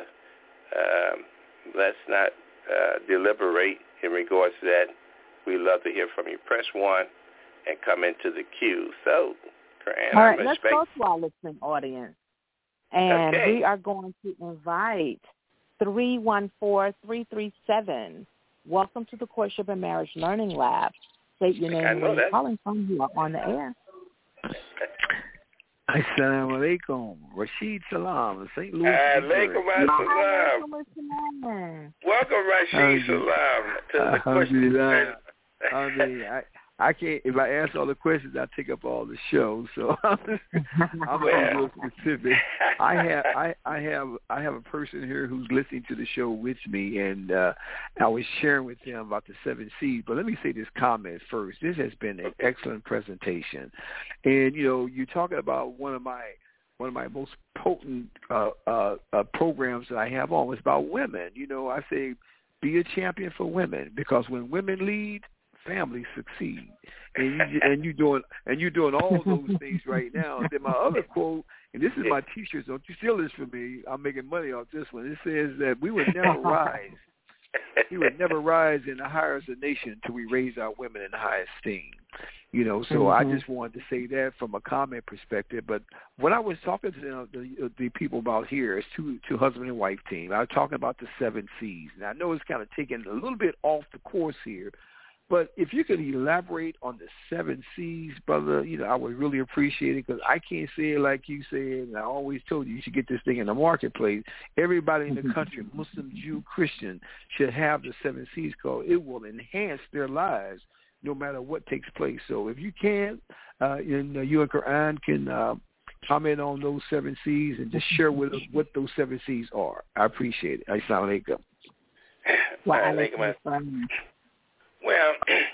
Speaker 3: Let's not deliberate in regards to that. We'd love to hear from you. Press 1 and come into the queue. So,
Speaker 2: all right, let's go to our listening audience. And we are going to invite 314-337. Welcome to the Courtship and Marriage Learning Lab. State your name and where you're calling from. You are on the air.
Speaker 1: Assalamu alaikum. Rashid Salam, St. Louis.
Speaker 3: Alaikum assalam. Welcome, Rashid Salam, to the Courtship.
Speaker 1: I can't. If I ask all the questions, I take up all the show. So I'm real specific. I have a person here who's listening to the show with me, and I was sharing with him about the 7 C's. But let me say this comment first. This has been an excellent presentation, and you're talking about one of my most potent programs that I have on is about women. I say be a champion for women, because when women lead, families succeed, and you're doing all those things right now. And then my other quote, and this is my T-shirt, so don't you steal this from me. I'm making money off this one. It says that we would never rise. We would never rise in the highest of nation until we raise our women in high esteem. So I just wanted to say that from a comment perspective. But when I was talking to the people about here, it's two husband and wife team. I was talking about the 7 C's. And I know it's kind of taking a little bit off the course here, but if you could elaborate on the 7 C's, brother, I would really appreciate it, because I can't say it like you said. And I always told you should get this thing in the marketplace. Everybody in the country, Muslim, Jew, Christian, should have the 7 C's called. It will enhance their lives no matter what takes place. So if you can, you and Quran can comment on those 7 C's and just share with us what those 7 C's are. I appreciate it. Assalamu alaikum.
Speaker 3: Well,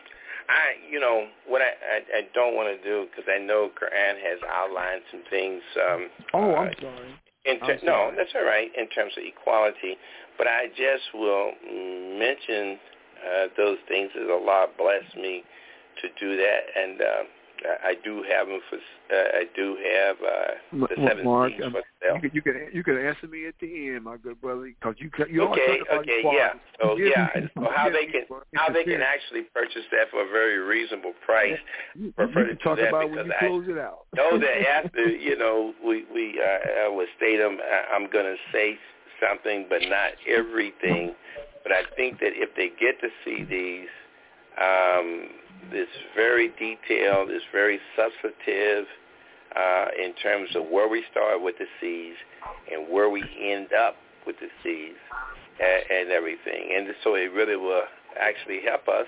Speaker 3: what I don't want to do, because I know Quran has outlined some things.
Speaker 1: I'm sorry.
Speaker 3: No, that's all right, in terms of equality. But I just will mention those things as Allah blessed me to do that, and I do have them for. I do have the 7
Speaker 1: Mark,
Speaker 3: C's for sale.
Speaker 1: You can answer me at the end, my good brother, because you
Speaker 3: okay, yeah. So how they can actually purchase that for a very reasonable price. Prefer to
Speaker 1: talk
Speaker 3: do that
Speaker 1: about
Speaker 3: because
Speaker 1: when you close it out.
Speaker 3: know that after I would state them. I'm going to say something, but not everything. But I think that if they get to see these, it's very detailed, it's very substantive in terms of where we start with the C's and where we end up with the C's and everything. And so it really will actually help us,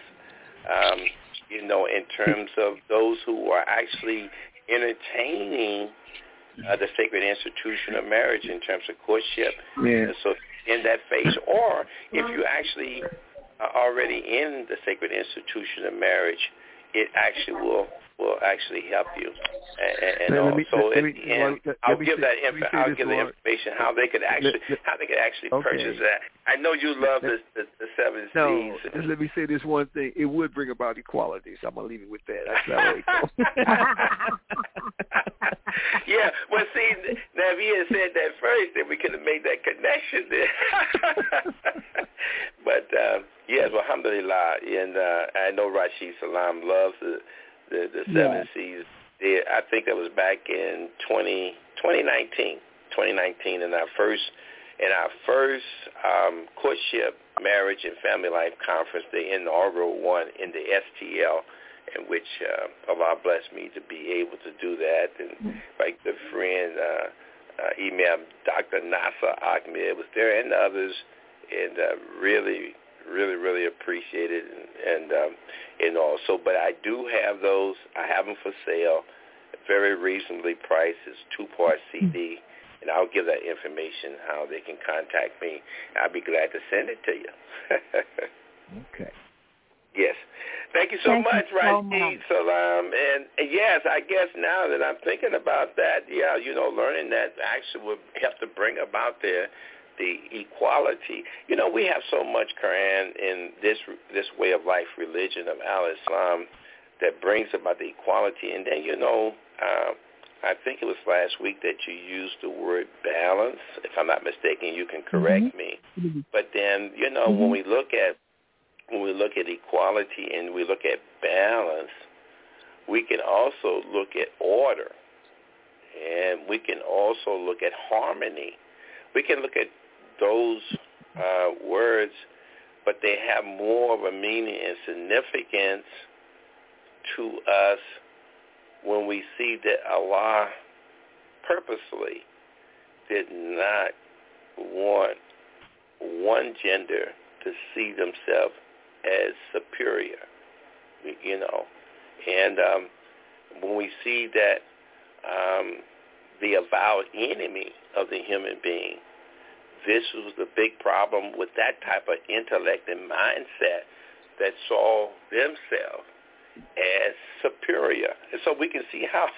Speaker 3: in terms of those who are actually entertaining the sacred institution of marriage in terms of courtship.
Speaker 1: Yeah.
Speaker 3: And so in that phase, or if you actually are already in the sacred institution of marriage, it actually will actually help you. And I'll give that information how they could actually purchase that. I know you love the 7 C's.
Speaker 1: No, just let me say this one thing. It would bring about equality, so I'm going to leave it with that. That's not right.
Speaker 3: Yeah, well, see, now if he had said that first, then we could have made that connection there. But, yes, alhamdulillah, and I know Rashid Salam loves the 7 C's. I think that was back in 2019 in our first courtship, marriage, and family life conference, the inaugural one in the STL, in which Allah blessed me to be able to do that. And my good friend, Imam Dr. Nasser Ahmed was there, and others, and really, really, really appreciate it. And also, but I do have those. I have them for sale, very reasonably priced. It's 2-part CD. And I'll give that information, how they can contact me. I'll be glad to send it to you.
Speaker 1: Okay.
Speaker 3: Yes. Thank you so much, Rashid Salam. And yes, I guess now that I'm thinking about that, learning that actually would help to bring about the equality. We have so much Quran in this way of life religion of Al-Islam that brings about the equality. And then, I think it was last week that you used the word balance. If I'm not mistaken, you can correct me. But then, when we look at equality and we look at balance, we can also look at order, and we can also look at harmony. We can look at those words, but they have more of a meaning and significance to us when we see that Allah purposely did not want one gender to see themselves as superior, And when we see that the avowed enemy of the human being, this was the big problem with that type of intellect and mindset that saw themselves as superior. And so we can see how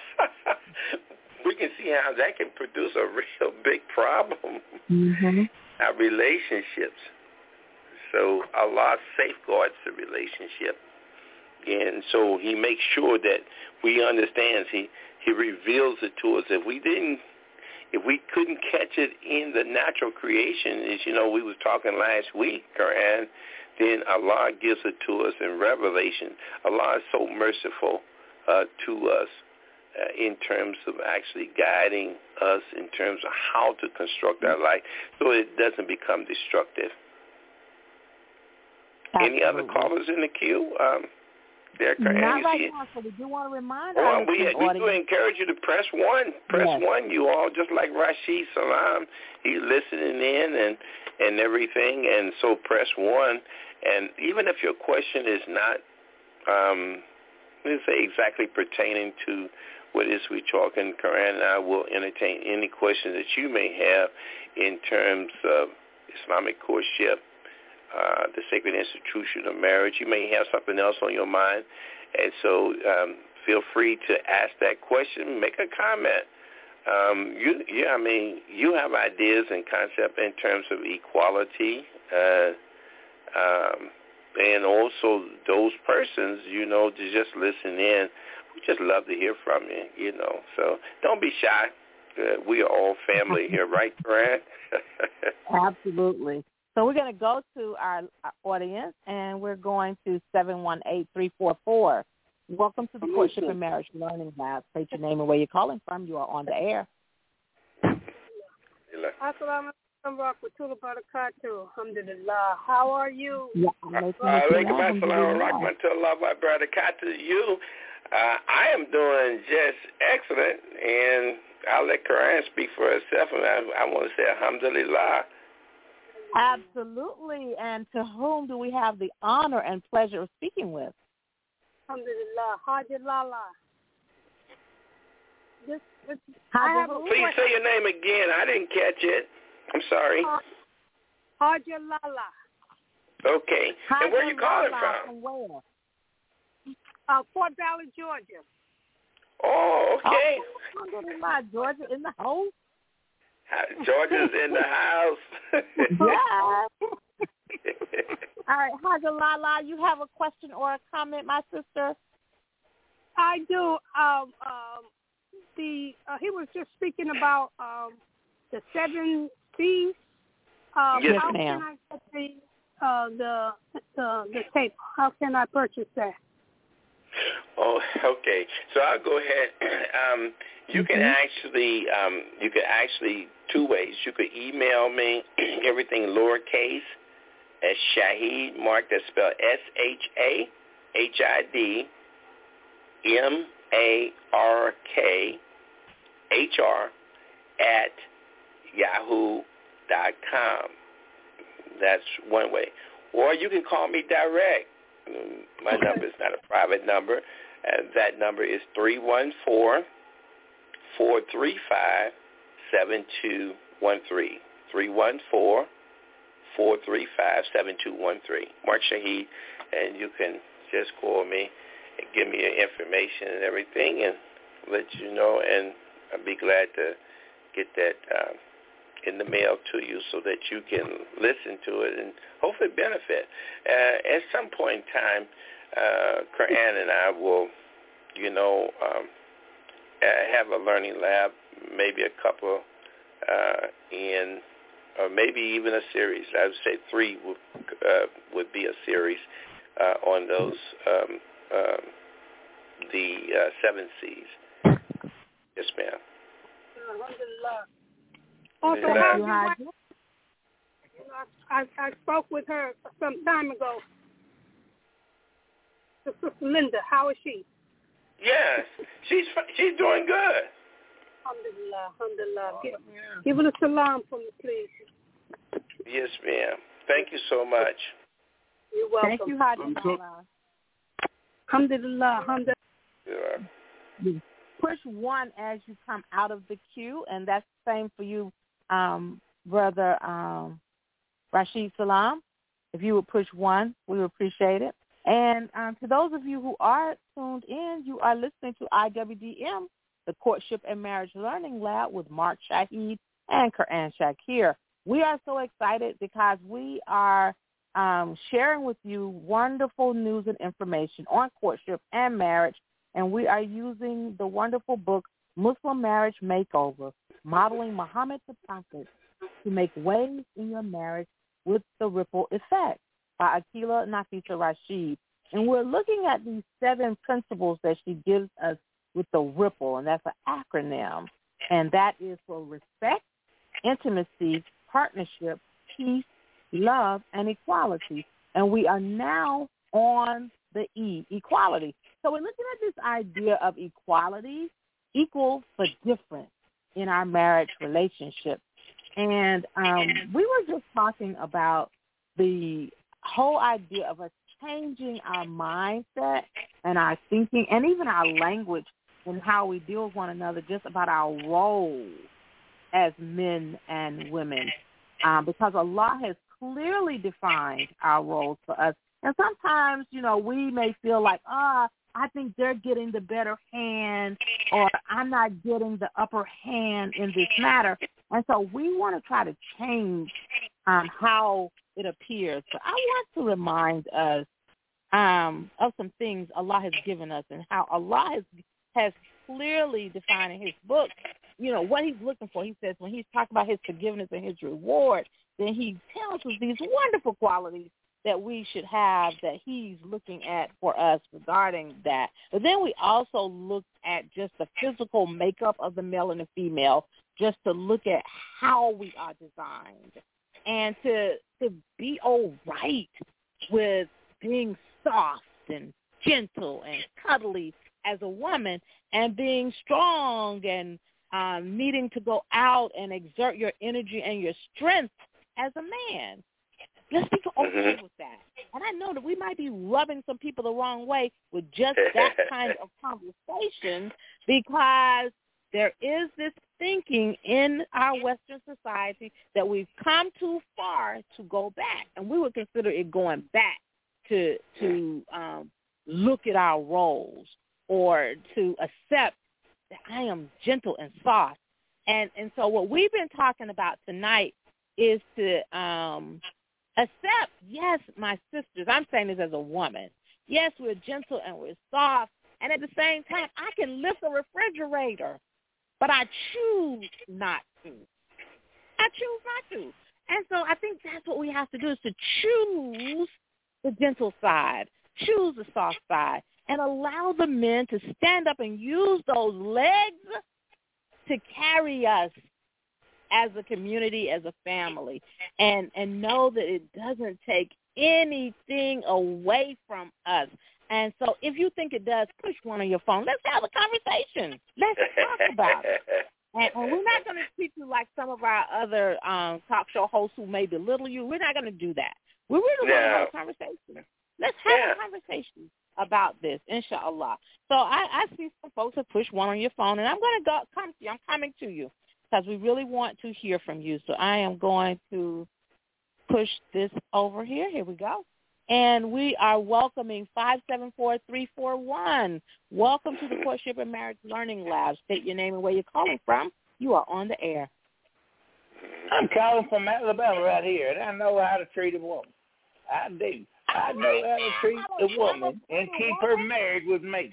Speaker 3: that can produce a real big problem in our relationships. So Allah safeguards the relationship, and so He makes sure that we understand. He reveals it to us. If we couldn't catch it in the natural creation, as we was talking last week, then Allah gives it to us in revelation. Allah is so merciful. to us in terms of actually guiding us in terms of how to construct our life so it doesn't become destructive.
Speaker 2: Absolutely.
Speaker 3: Any other callers in the queue?
Speaker 2: Not right now, so we do want to remind our
Speaker 3: we
Speaker 2: audience.
Speaker 3: do encourage you to press 1. Press 1, you all, just like Rashid Salam. He's listening in and everything, and so press 1. And even if your question is not, let's say, exactly pertaining to what is we talking, Quran and I will entertain any questions that you may have in terms of Islamic courtship, the sacred institution of marriage. You may have something else on your mind, and so feel free to ask that question, make a comment. You have ideas and concepts in terms of equality, and also those persons, to just listen in. We just love to hear from you, So don't be shy. We are all family here, right, Grant?
Speaker 2: Absolutely. So we're going to go to our audience, and we're going to 718-344. Welcome to the Courtship and Marriage Learning Lab. State your name and where you're calling from. You are on the air.
Speaker 4: Assalamu alaikum wa rahmatullahi wa barakatuh. Alhamdulillah. How are you?
Speaker 3: Alaikum assalam wa rahmatullahi wa barakatuh. You, I am doing just excellent, and I'll let Quran speak for herself, and I want to say alhamdulillah.
Speaker 2: Absolutely. And to whom do we have the honor and pleasure of speaking with?
Speaker 4: Alhamdulillah. Haji Lala.
Speaker 3: Please say your name again. I didn't catch it. I'm sorry.
Speaker 4: Haji Lala.
Speaker 3: Okay. And where are you calling
Speaker 2: from? Where?
Speaker 4: Fort Valley, Georgia.
Speaker 3: Oh, okay.
Speaker 2: Alhamdulillah, Georgia in the house.
Speaker 3: Georgia's in the house.
Speaker 2: Yeah. All right, Haji Lala, you have a question or a comment, my sister?
Speaker 4: I do. He was just speaking about the 7 C's.
Speaker 3: Yes,
Speaker 4: how
Speaker 2: ma'am.
Speaker 4: can I get the tape? How can I purchase that?
Speaker 3: Oh, okay. So I'll go ahead. You can actually 2 ways. You could email me everything lowercase at Shahid Mark. That's spelled SHAHIDMARKHR at yahoo.com. That's one way. Or you can call me direct. My number is not a private number. That number is 314-435-7213. 314-435-7213. Mark Shahid, and you can just call me and give me your information and everything and let you know, and I'll be glad to get that in the mail to you so that you can listen to it and hopefully benefit. At some point in time, Quran and I will, have a learning lab, maybe a couple or maybe even a series. I would say 3 would be a series on those, the 7 C's. Yes, ma'am.
Speaker 4: Also, I spoke with her some time ago. Sister Linda, how is she?
Speaker 3: Yes, she's doing good.
Speaker 4: Alhamdulillah. Give her a salam for me, please.
Speaker 3: Yes, ma'am. Thank you so much.
Speaker 4: You're welcome.
Speaker 2: Thank you, Haji.
Speaker 4: Alhamdulillah.
Speaker 3: Yeah.
Speaker 2: Push 1 as you come out of the queue, and that's the same for you, Brother Rashid Salam. If you would push 1, we would appreciate it. And to those of you who are tuned in, you are listening to IWDM, the Courtship and Marriage Learning Lab with Mark Shahid and Quran Shakir. We are so excited because we are sharing with you wonderful news and information on courtship and marriage, and we are using the wonderful book, Muslim Marriage Makeover, Modeling Muhammad the Prophet to Make Waves in Your Marriage with the Ripple Effect by Akila Nafisa Rashid. And we're looking at these 7 principles that she gives us with the RIPPLE, and that's an acronym. And that is for respect, intimacy, partnership, peace, love, and equality. And we are now on the E, equality. So we're looking at this idea of equality, equal but different in our marriage relationship. And we were just talking about the whole idea of us changing our mindset and our thinking and even our language and how we deal with one another, just about our roles as men and women, because Allah has clearly defined our roles for us. And sometimes, we may feel like, I think they're getting the better hand, or I'm not getting the upper hand in this matter. And so we want to try to change how it appears. So I want to remind us of some things Allah has given us and how Allah has clearly defined in his book, what he's looking for. He says when he's talking about his forgiveness and his reward, then he tells us these wonderful qualities that we should have that he's looking at for us regarding that. But then we also look at just the physical makeup of the male and the female, just to look at how we are designed and to be all right with being soft and gentle and cuddly as a woman, and being strong and needing to go out and exert your energy and your strength as a man. Let's be okay with that. And I know that we might be rubbing some people the wrong way with just that kind of conversation, because there is this thinking in our Western society that we've come too far to go back, and we would consider it going back to look at our roles or to accept that I am gentle and soft. And so what we've been talking about tonight is to accept, yes, my sisters, I'm saying this as a woman, yes, we're gentle and we're soft, and at the same time, I can lift a refrigerator, but I choose not to. I choose not to. And so I think that's what we have to do, is to choose the gentle side, choose the soft side, and allow the men to stand up and use those legs to carry us as a community, as a family, and know that it doesn't take anything away from us. And so if you think it does, push one on your phone. Let's have a conversation. Let's talk about it. And we're not going to treat you like some of our other talk show hosts who may belittle you. We're not going to do that. We really want to have a conversation. Let's have a conversation about this, inshallah. So I see some folks that push one on your phone, and I'm going to come to you. I'm coming to you because we really want to hear from you. So I am going to push this over here. Here we go. And we are welcoming 574-341. Welcome to the Courtship and Marriage Learning Lab. State your name and where you're calling from. You are on the air.
Speaker 5: I'm calling from Alabama right here, and I know how to treat a woman. I do. I know how to treat a woman and keep her married with me.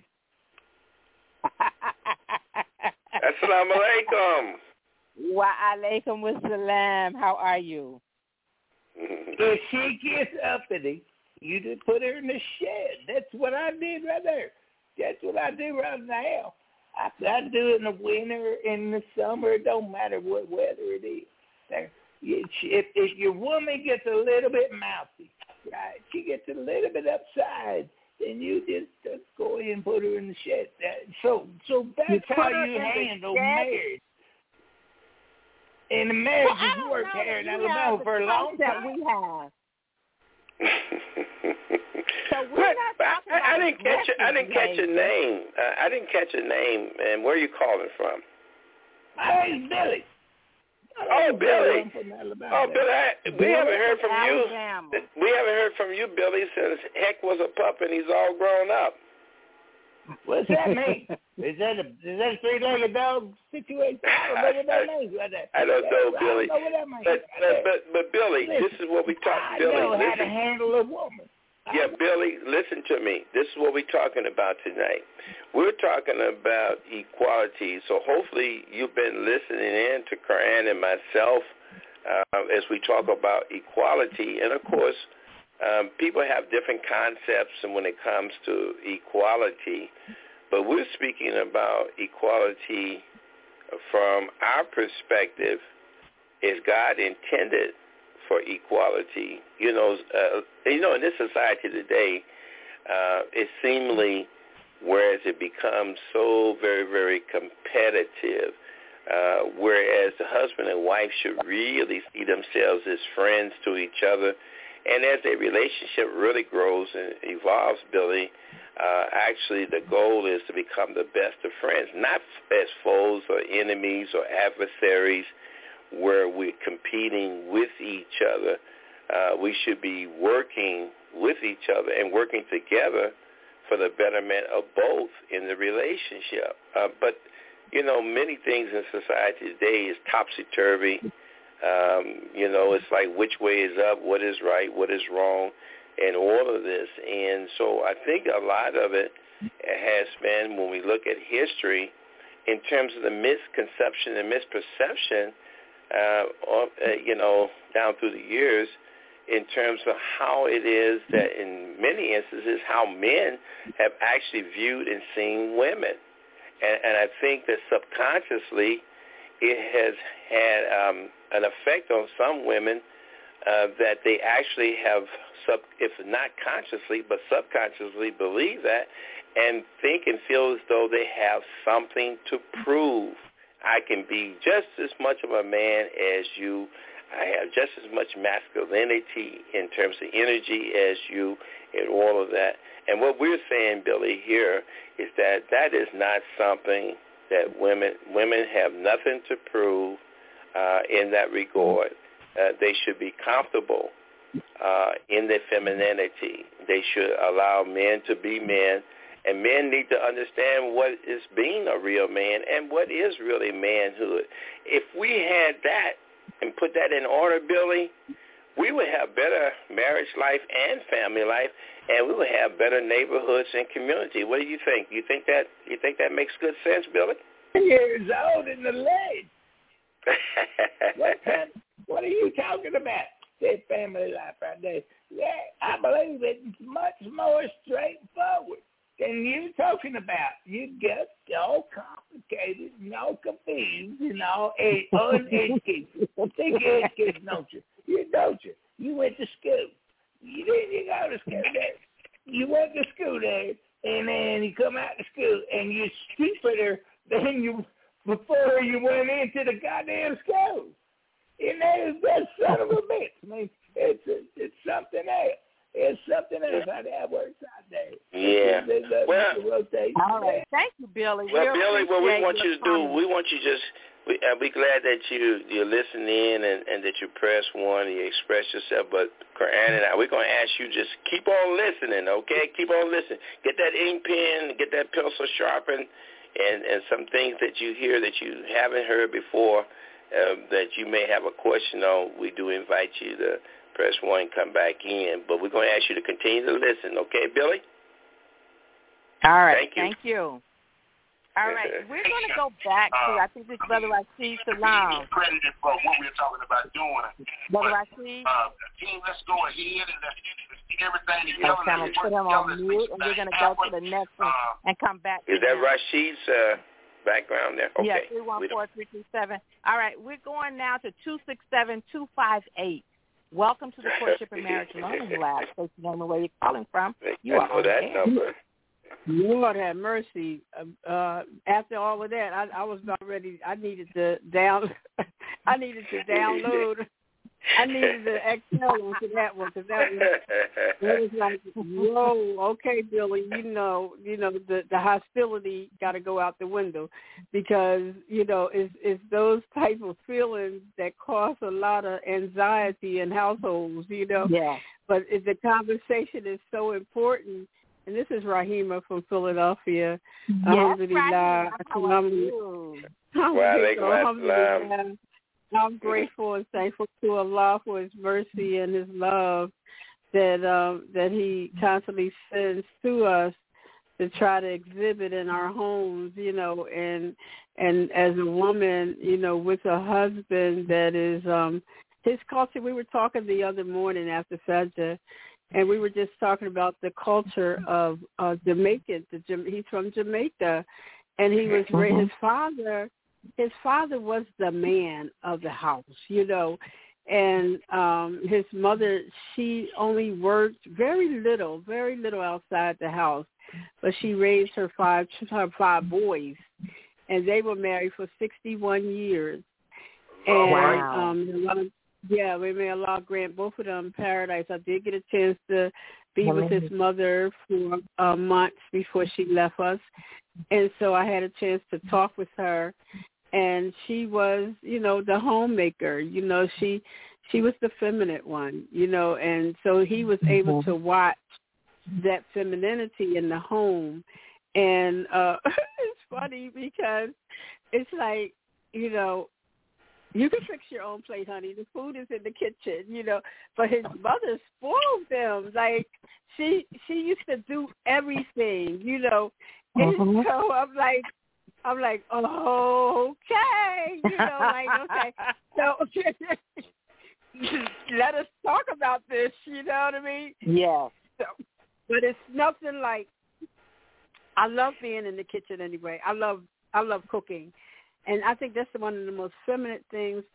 Speaker 3: Assalamu alaikum.
Speaker 2: Wa alaikum wassalam. How are you?
Speaker 5: If she gets uppity, you just put her in the shed. That's what I did right there. That's what I do right now. I do it in the winter, in the summer. It don't matter what weather it is. If your woman gets a little bit mouthy, right, she gets a little bit upside, then you just go ahead and put her in the shed. So that's how you handle marriage. And the marriage has worked here in Alabama for a long time.
Speaker 2: We have. So we're not talking about
Speaker 3: I didn't catch your name. I didn't catch your name. And where are you calling from?
Speaker 5: My name's Billy.
Speaker 3: Oh, Billy. Oh, Billy. We haven't heard from you. We haven't heard from you, Billy, since Heck was a pup and he's all grown up.
Speaker 5: What's that mean? Is that a three-legged dog situation? I don't know what that means right there.
Speaker 3: I don't know, Billy.
Speaker 5: I don't know what that means.
Speaker 3: But Billy, listen, this is what we talk. Billy,
Speaker 5: I know how
Speaker 3: listen.
Speaker 5: to handle a woman.
Speaker 3: Yeah, Billy, listen to me. This is what we're talking about tonight. We're talking about equality. So hopefully you've been listening in to Quran and myself as we talk about equality. And, of course, people have different concepts when it comes to equality, but we're speaking about equality from our perspective. Is God intended for equality? In this society today, it seemingly, whereas it becomes so very, very competitive, whereas the husband and wife should really see themselves as friends to each other. And as a relationship really grows and evolves, Billy, actually the goal is to become the best of friends, not as foes or enemies or adversaries where we're competing with each other. We should be working with each other and working together for the betterment of both in the relationship. But, many things in society today is topsy-turvy. It's like which way is up, what is right, what is wrong, and all of this. And so I think a lot of it has been, when we look at history, in terms of the misconception and misperception, down through the years, in terms of how it is that in many instances how men have actually viewed and seen women. And I think that subconsciously it has had an effect on some women that they actually have, if not consciously, but subconsciously believe that and think and feel as though they have something to prove. I can be just as much of a man as you. I have just as much masculinity in terms of energy as you and all of that. And what we're saying, Billy, here is that that is not something that women have nothing to prove in that regard. They should be comfortable in their femininity. They should allow men to be men, and men need to understand what is being a real man and what is really manhood. If we had that and put that in order, Billy, we would have better marriage life and family life, and we would have better neighborhoods and community. What do you think? You think that makes good sense, Billy?
Speaker 5: Years old in the leg. What are you talking about? That family life right there. Yeah, I believe it's much more straightforward than you talking about. You get all complicated and all confused and all uneducated. Think you're educated, don't you? You don't you? You went to school. You didn't go to school there. You went to school there, and then you come out of school, and you're stupider than you before you went into the goddamn school. And that son of a bitch. I mean, it's something else. It's something else how that works out there.
Speaker 3: Yeah.
Speaker 2: All right. Thank you, Billy.
Speaker 3: Well, Billy, what we want you to do, we want you just, we're glad that you listen in and that you press one and you express yourself. But Quran and we're going to ask you just keep on listening, okay? Keep on listening. Get that ink pen, get that pencil sharpened, and some things that you hear that you haven't heard before that you may have a question on. We do invite you to press one and come back in. But we're going to ask you to continue to listen, okay, Billy?
Speaker 2: All right. Thank you. All right, we're going to go back to, I think, this Brother Rashid Salam.
Speaker 6: Credited for what we're talking about doing.
Speaker 2: Brother Rashid?
Speaker 6: Team, let's go ahead and let's get everything
Speaker 2: together. I'm going to put him on mute, and we're going to go to the next one and come back.
Speaker 3: Is that Rashid's background there? Okay.
Speaker 2: Yeah, 314-327. All right, we're going now to 267-258. Welcome to the Courtship and Marriage Learning Lab. State your name and where you're calling from. You are on
Speaker 3: that number.
Speaker 4: Lord have mercy. After all of that, I was not ready. I needed to download. I needed to excel onto that one because that was like, whoa, okay, Billy, you know, the hostility got to go out the window because it's those type of feelings that cause a lot of anxiety in households,
Speaker 2: Yeah.
Speaker 4: But the conversation is so important. And this is Rahima from Philadelphia.
Speaker 2: Yes, Rahima. How are you?
Speaker 4: I'm grateful and thankful to Allah for His mercy and His love that He constantly sends to us to try to exhibit in our homes, and as a woman, with a husband that is his culture. We were talking the other morning after Fajr. and we were just talking about the culture of Jamaican. He's from Jamaica, and he was his father. His father was the man of the house, you know, and his mother, she only worked very little outside the house, but she raised her five boys, and they were married for 61 years. And
Speaker 2: wow.
Speaker 4: we may Allah grant both of them paradise. I did get a chance to be with his mother for months before she left us, and so I had a chance to talk with her. And she was, you know, the homemaker. You know, she was the feminine one. You know, and so he was able to watch that femininity in the home. And it's funny because it's like, you know, you can fix your own plate, honey. The food is in the kitchen, you know. But his mother spoiled them. Like she used to do everything, you know. And so I'm like, oh, okay, you know, like, okay. So let us talk about this, you know what I mean?
Speaker 2: Yeah.
Speaker 4: So, but it's nothing like, I love being in the kitchen anyway. I love cooking. And I think that's one of the most feminine things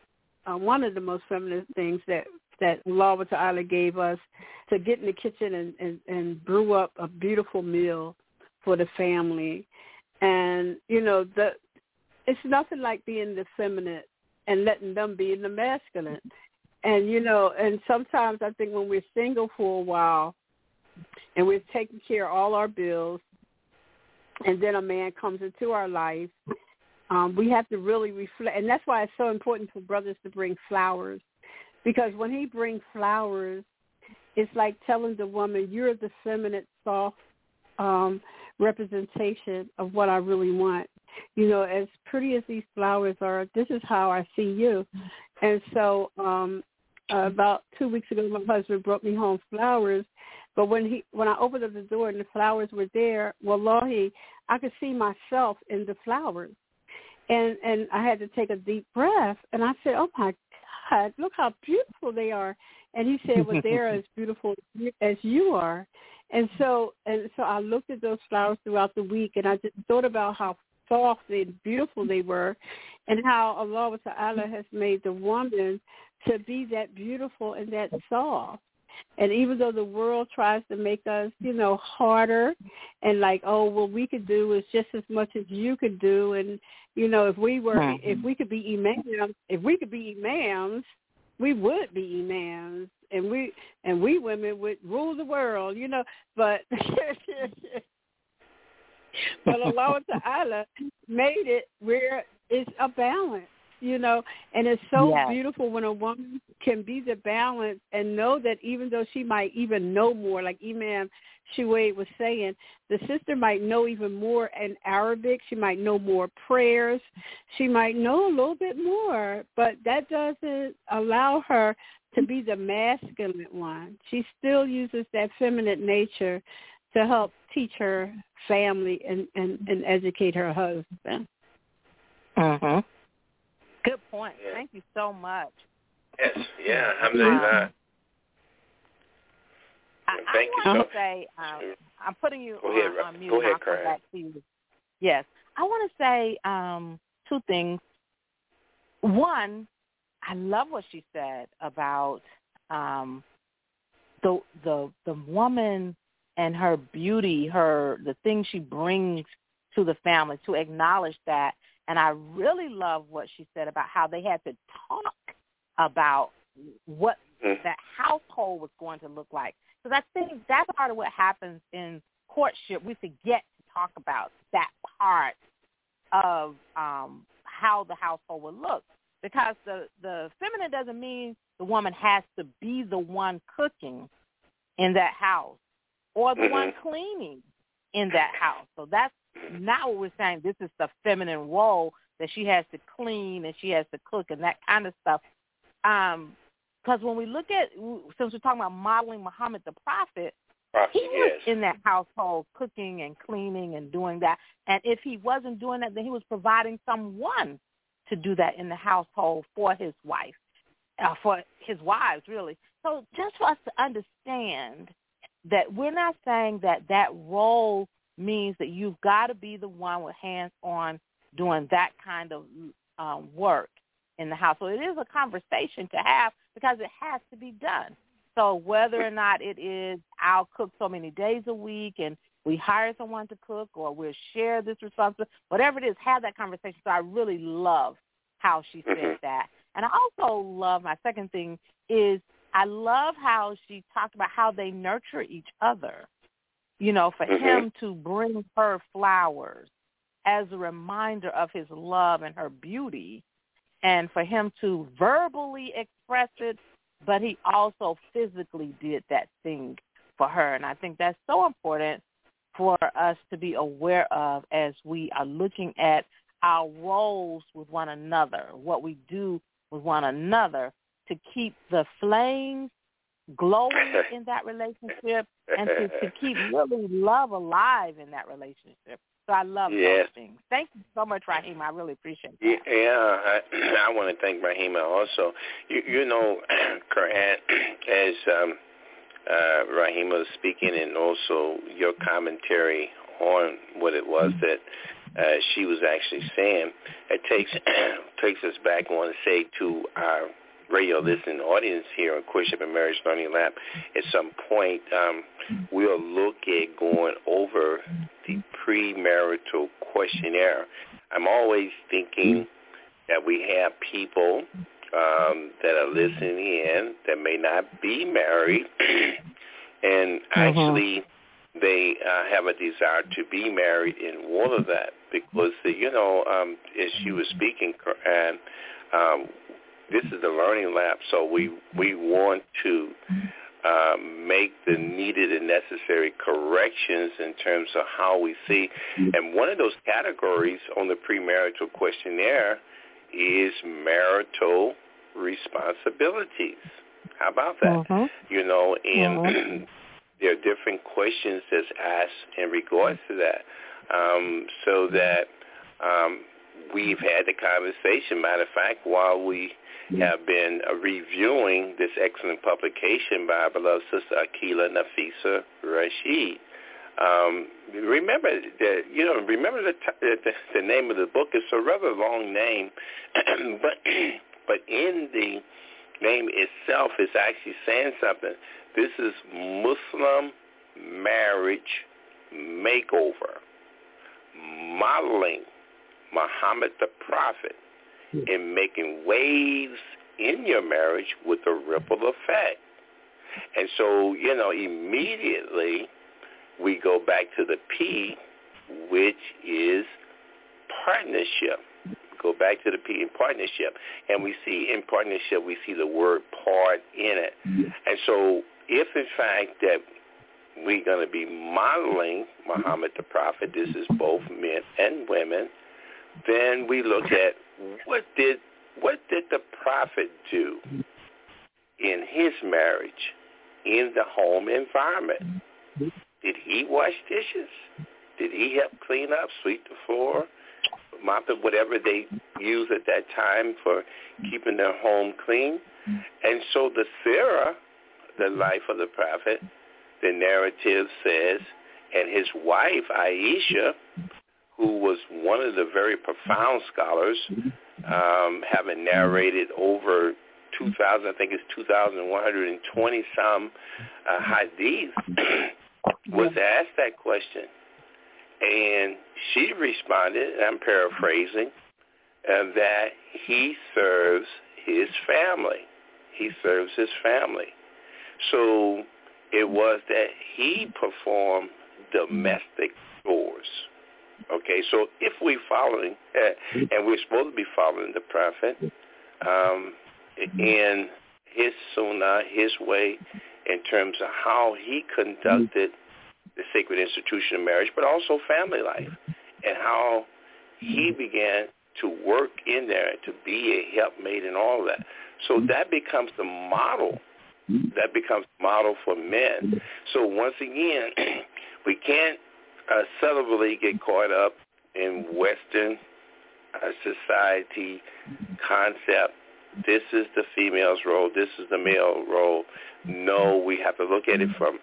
Speaker 4: that Allah Ta'ala gave us, to get in the kitchen and brew up a beautiful meal for the family. And, you know, it's nothing like being the feminine and letting them be in the masculine. And, you know, and sometimes I think when we're single for a while and we're taking care of all our bills, and then a man comes into our life, we have to really reflect. And that's why it's so important for brothers to bring flowers, because when he brings flowers, it's like telling the woman, you're the feminine, soft representation of what I really want. You know, as pretty as these flowers are, this is how I see you. And so about 2 weeks ago, my husband brought me home flowers. But when I opened up the door and the flowers were there, wallahi, I could see myself in the flowers. And I had to take a deep breath. And I said, oh, my God, look how beautiful they are. And he said, well, they're as beautiful as you are. And so I looked at those flowers throughout the week, and I just thought about how soft and beautiful they were, and how Allah Ta'ala has made the woman to be that beautiful and that soft. And even though the world tries to make us, you know, harder and like, oh, what we could do is just as much as you could do, and you know, if we could be imams, we would be imams, and we women would rule the world, you know. But but Allah Ta'ala made it where it's a balance, you know, and it's so beautiful when a woman can be the balance and know that even though she might even know more, like Imam Shuaib was saying, the sister might know even more in Arabic. She might know more prayers. She might know a little bit more, but that doesn't allow her to be the masculine one. She still uses that feminine nature to help teach her family and educate her husband.
Speaker 2: Mm-hmm. Good point. Yeah. Thank you so much.
Speaker 3: Yes. Yeah. Alhamdulillah. Thank you so much.
Speaker 2: I'm putting you on mute.
Speaker 3: Go ahead,
Speaker 2: I'll come back to you. Yes. I want to say two things. One, I love what she said about the woman and her beauty, the things she brings to the family, to acknowledge that. And I really love what she said about how they had to talk about what that household was going to look like. Because I think that's part of what happens in courtship. We forget to talk about that part of how the household will look. Because the feminine doesn't mean the woman has to be the one cooking in that house or the one cleaning in that house. So that's not what we're saying. This is the feminine role, that she has to clean and she has to cook and that kind of stuff. Because when we look at, since we're talking about modeling Muhammad the Prophet, he was in that household cooking and cleaning and doing that. And if he wasn't doing that, then he was providing someone to do that in the household for his wife, for his wives, really. So just for us to understand that we're not saying that role means that you've got to be the one with hands on doing that kind of work in the house. So it is a conversation to have because it has to be done. So whether or not it is I'll cook so many days a week and we hire someone to cook or we'll share this responsibility, whatever it is, have that conversation. So I really love how she said that. And I also love, my second thing is I love how she talked about how they nurture each other. You know, for him to bring her flowers as a reminder of his love and her beauty, and for him to verbally express it, but he also physically did that thing for her. And I think that's so important for us to be aware of as we are looking at our roles with one another, what we do with one another to keep the flames glowing in that relationship and to keep really love alive in that relationship. So I love those things. Thank you so much, Rahima. I really appreciate that.
Speaker 3: Yeah, I want to thank Rahima also. You know, Quran, as Rahima was speaking, and also your commentary on what it was that she was actually saying, it takes us back, I want to say, to our radio listening audience here on Courtship and Marriage Learning Lab. At some point, we'll look at going over the premarital questionnaire. I'm always thinking that we have people that are listening in that may not be married, and actually they have a desire to be married in all of that because, you know, as she was speaking, and this is the learning lab, so we want to make the needed and necessary corrections in terms of how we see. And one of those categories on the premarital questionnaire is marital responsibilities. How about that? You know, and there are different questions that's asked in regards to that, so that we've had the conversation. Matter of fact, while we have been reviewing this excellent publication by our beloved sister Akila Nafisa Rashid. Remember the name of the book. It's a rather long name, but in the name itself, it's actually saying something. This is Muslim Marriage Makeover, modeling Muhammad the Prophet in making waves in your marriage with a ripple effect. And so, you know, immediately we go back to the P, which is partnership. Go back to the P in partnership. And we see in partnership, we see the word part in it. And so if, in fact, that we're going to be modeling Muhammad the Prophet, this is both men and women, then we look at what did the prophet do in his marriage, in the home environment? Did he wash dishes? Did he help clean up, sweep the floor, mop it, whatever they use at that time for keeping their home clean? And so the Sirah, the life of the prophet, the narrative says, and his wife, Aisha, who was one of the very profound scholars, having narrated over 2,000, I think it's 2,120 some hadith, was asked that question. And she responded, and I'm paraphrasing, that he serves his family. He serves his family. So it was that he performed domestic chores. Okay, so if we're following, and we're supposed to be following the prophet in his sunnah, his way, in terms of how he conducted the sacred institution of marriage, but also family life, and how he began to work in there to be a helpmate and all of that. So that becomes the model. That becomes the model for men. So once again, we can't subtly get caught up in Western society concept. This is the female's role. This is the male role. No, we have to look at it from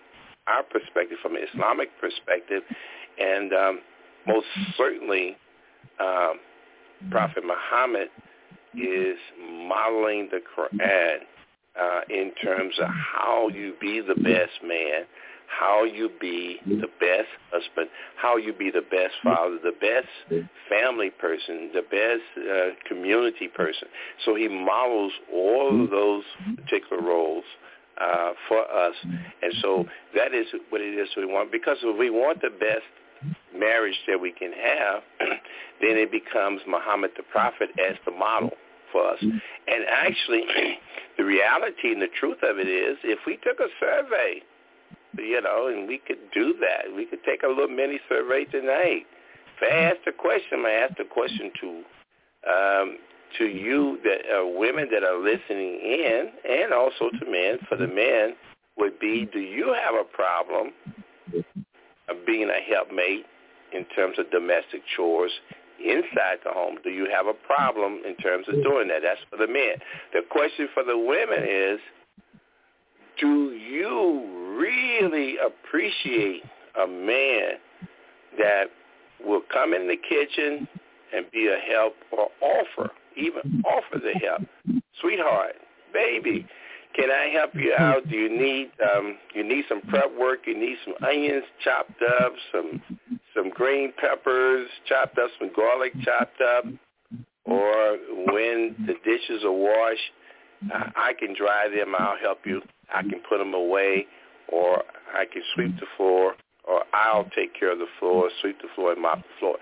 Speaker 3: our perspective, from an Islamic perspective, and most certainly Prophet Muhammad is modeling the Quran in terms of how you be the best man, how you be the best husband, how you be the best father, the best family person, the best community person. So he models all of those particular roles for us. And so that is what it is we want, because if we want the best marriage that we can have, then it becomes Muhammad the Prophet as the model for us. And actually, the reality and the truth of it is, if we took a survey, and we could do that, we could take a little mini survey tonight. If I ask the question, I ask the question to you, that women that are listening in, and also to men. For the men, would be: do you have a problem of being a helpmate in terms of domestic chores inside the home? Do you have a problem in terms of doing that? That's for the men. The question for the women is, do you really appreciate a man that will come in the kitchen and be a help, or even offer the help? Sweetheart, baby, can I help you out? Do you need some prep work? You need some onions chopped up, some green peppers chopped up, some garlic chopped up, or when the dishes are washed, I can dry them. I'll help you. I can put them away, or I can sweep the floor, or I'll take care of the floor, sweep the floor, and mop the floor.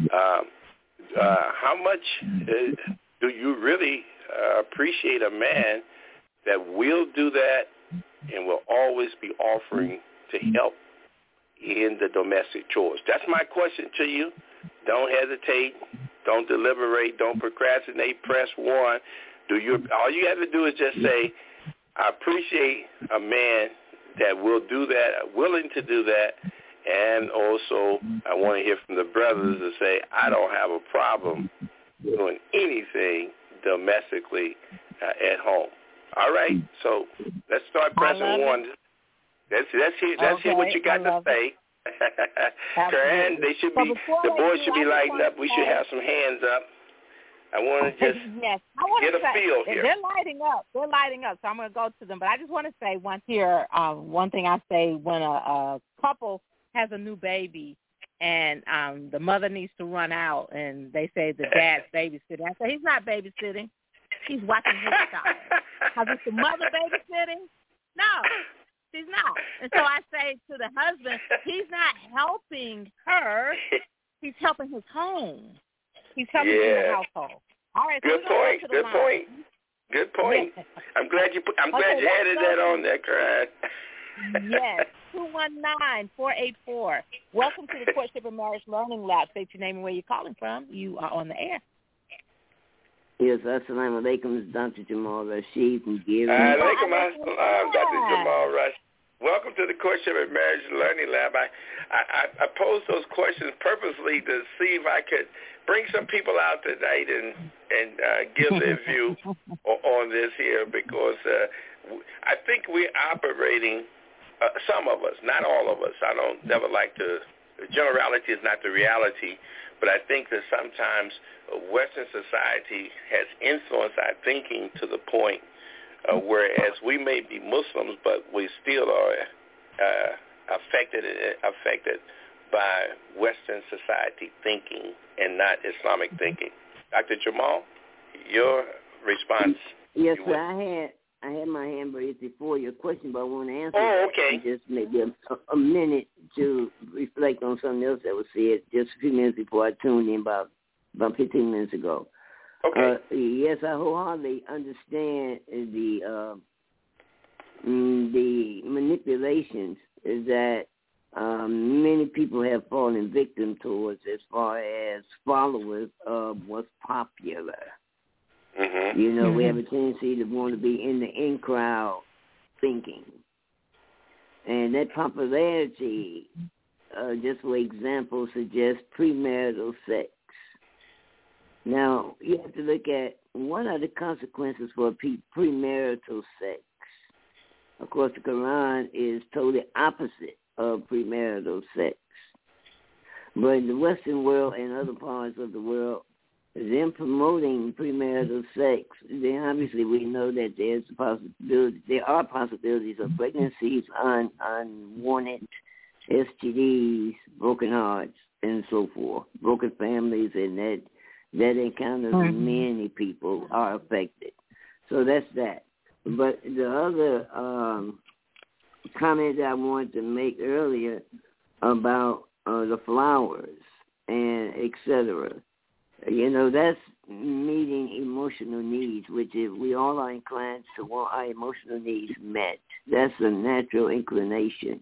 Speaker 3: How much do you really appreciate a man that will do that and will always be offering to help in the domestic chores? That's my question to you. Don't hesitate. Don't deliberate. Don't procrastinate. Press 1. All you have to do is just say, I appreciate a man that will do that, willing to do that, and also I want to hear from the brothers to say, I don't have a problem doing anything domestically at home. All right, so let's start pressing 1. Let's hear what you got to say. Karen, the boys should be lighting up. We should have some hands up. I want to just get a feel here.
Speaker 2: They're lighting up. So I'm going to go to them. But I just want to say one thing I say when a couple has a new baby and the mother needs to run out and they say the dad's babysitting. I say, he's not babysitting. He's watching his child. Because it's the mother babysitting? No, she's not. And so I say to the husband, he's not helping her. He's helping his home. He's helping in the household. All right.
Speaker 3: Good point. I'm glad you added that on there, Karen.
Speaker 2: Yes. 219-484. Welcome to the Courtship and Marriage Learning Lab. State your name and where you're calling from. You are on the air.
Speaker 7: Yes, assalamu alaikum. It's Dr. Jamal Rashid from Geary.
Speaker 3: Alaikum assalam, Dr. Jamal Rashid. Welcome to the Courtship and Marriage Learning Lab. I posed those questions purposely to see if I could bring some people out tonight and give their view on this here, because I think we're operating, some of us, not all of us. I don't never like to, generality is not the reality, but I think that sometimes Western society has influenced our thinking to the point whereas we may be Muslims, but we still are affected by Western society thinking and not Islamic thinking. Dr. Jamal, your response?
Speaker 7: Yes, sir. I had my hand raised before your question, but I want to answer.
Speaker 3: Oh, okay.
Speaker 7: Just maybe a minute to reflect on something else that was said just a few minutes before I tuned in about 15 minutes ago.
Speaker 3: Okay.
Speaker 7: Yes, I wholeheartedly understand the manipulations that many people have fallen victim towards as far as followers of what's popular.
Speaker 3: Mm-hmm.
Speaker 7: You know, we have a tendency to want to be in the in crowd thinking. And that popularity, just for example, suggests premarital sex. Now, you have to look at what are the consequences for premarital sex. Of course, the Quran is totally opposite of premarital sex. But in the Western world and other parts of the world, them promoting premarital sex, then obviously we know that there are possibilities of pregnancies, unwanted STDs, broken hearts, and so forth, broken families, and that encounters many people are affected. So that's that. But the other comment that I wanted to make earlier about the flowers and etc., that's meeting emotional needs, which is we all are inclined to want our emotional needs met. That's a natural inclination.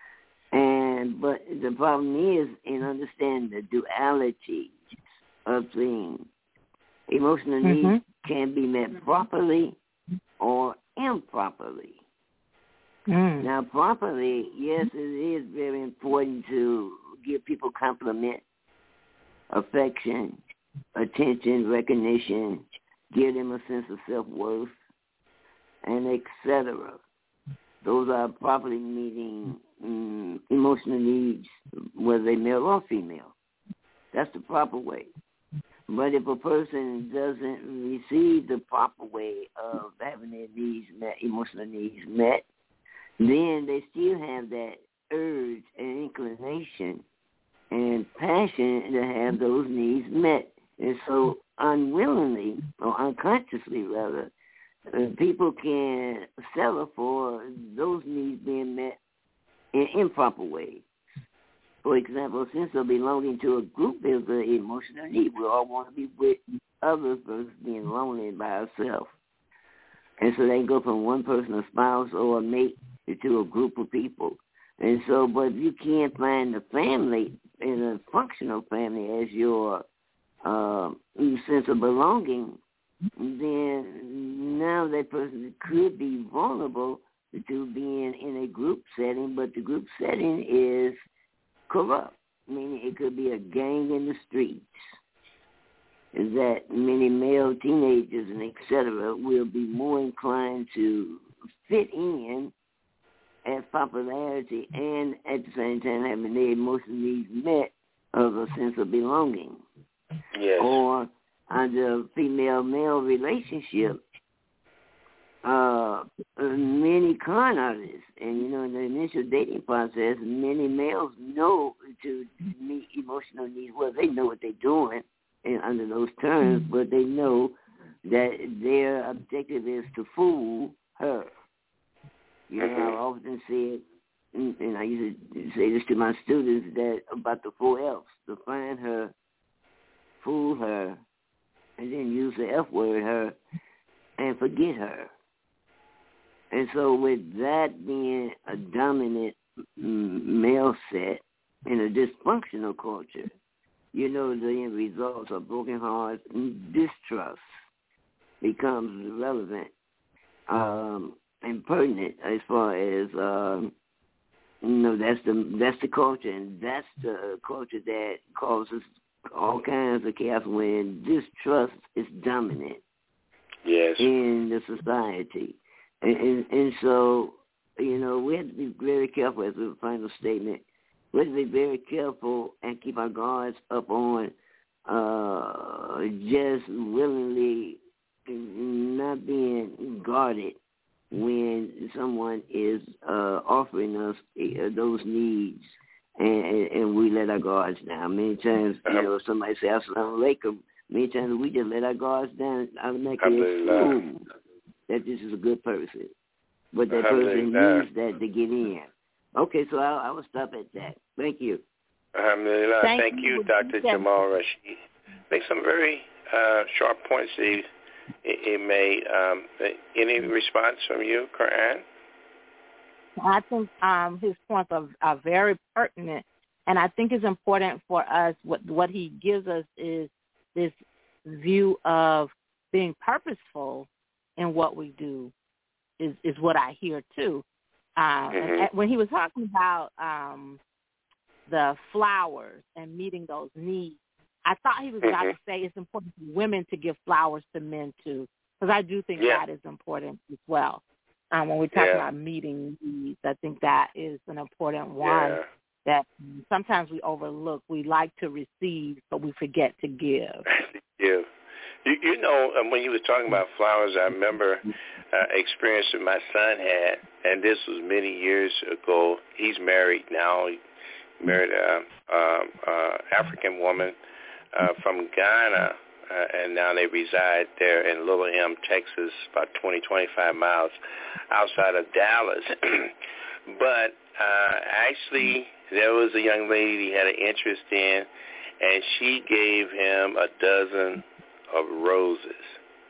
Speaker 7: But the problem is in understanding the duality of things. Emotional needs can be met properly or improperly. Now, properly, yes, it is very important to give people compliment, affection, attention, recognition, give them a sense of self-worth, and etc. Those are properly meeting emotional needs, whether they male or female. That's the proper way. But if a person doesn't receive the proper way of having their needs met, emotional needs met, then they still have that urge and inclination and passion to have those needs met. And so unwillingly, or unconsciously rather, people can settle for those needs being met in improper ways. For example, a sense of belonging to a group is an emotional need. We all want to be with others versus being lonely by ourselves. And so they can go from one person, a spouse or a mate, to a group of people. And so, but if you can't find the family in a functional family as your sense of belonging, then now that person could be vulnerable to being in a group setting, but the group setting is corrupt, meaning it could be a gang in the streets, that many male teenagers and et cetera will be more inclined to fit in as popularity and at the same time having their emotional needs met of a sense of belonging.
Speaker 3: Yes.
Speaker 7: Or under female-male relationship, many con artists, and in the initial dating process, many males know to meet emotional needs. Well, they know what they're doing and under those terms, but they know that their objective is to fool her. I often say it, and I used to say this to my students, that about the 4 F's: to find her, fool her, and then use the F word, her, and forget her. And so with that being a dominant male set in a dysfunctional culture, the end results of broken hearts and distrust becomes relevant and pertinent as far as, that's the culture, and that's the culture that causes all kinds of chaos when distrust is dominant in the society. And so, we have to be very careful as a final statement. We have to be very careful and keep our guards up on just willingly not being guarded when someone is offering us those needs, and we let our guards down. Many times, somebody says, "Assalamu alaikum." Many times we just let our guards down, automatically assume that this is a good person. But that person needs that to get in. Okay, so I will stop at that. Thank you.
Speaker 3: Alhamdulillah. Thank you, Dr. Jamal Rashid. Make some very sharp points that he made. Any response from you, Quran?
Speaker 2: I think his points are very pertinent, and I think it's important for us. What he gives us is this view of being purposeful in what we do is what I hear too. And when he was talking about the flowers and meeting those needs, I thought he was about to say it's important for women to give flowers to men too, because I do think that is important as well. when we're talking about meeting needs. I think that is an important one that sometimes we overlook. We like to receive, but we forget to give.
Speaker 3: Yeah. You know, when you were talking about flowers, I remember experience that my son had, and this was many years ago. He's married now. He married an African woman from Ghana, and now they reside there in Little M, Texas, about 25 miles outside of Dallas. But actually, there was a young lady he had an interest in, and she gave him a dozen of roses.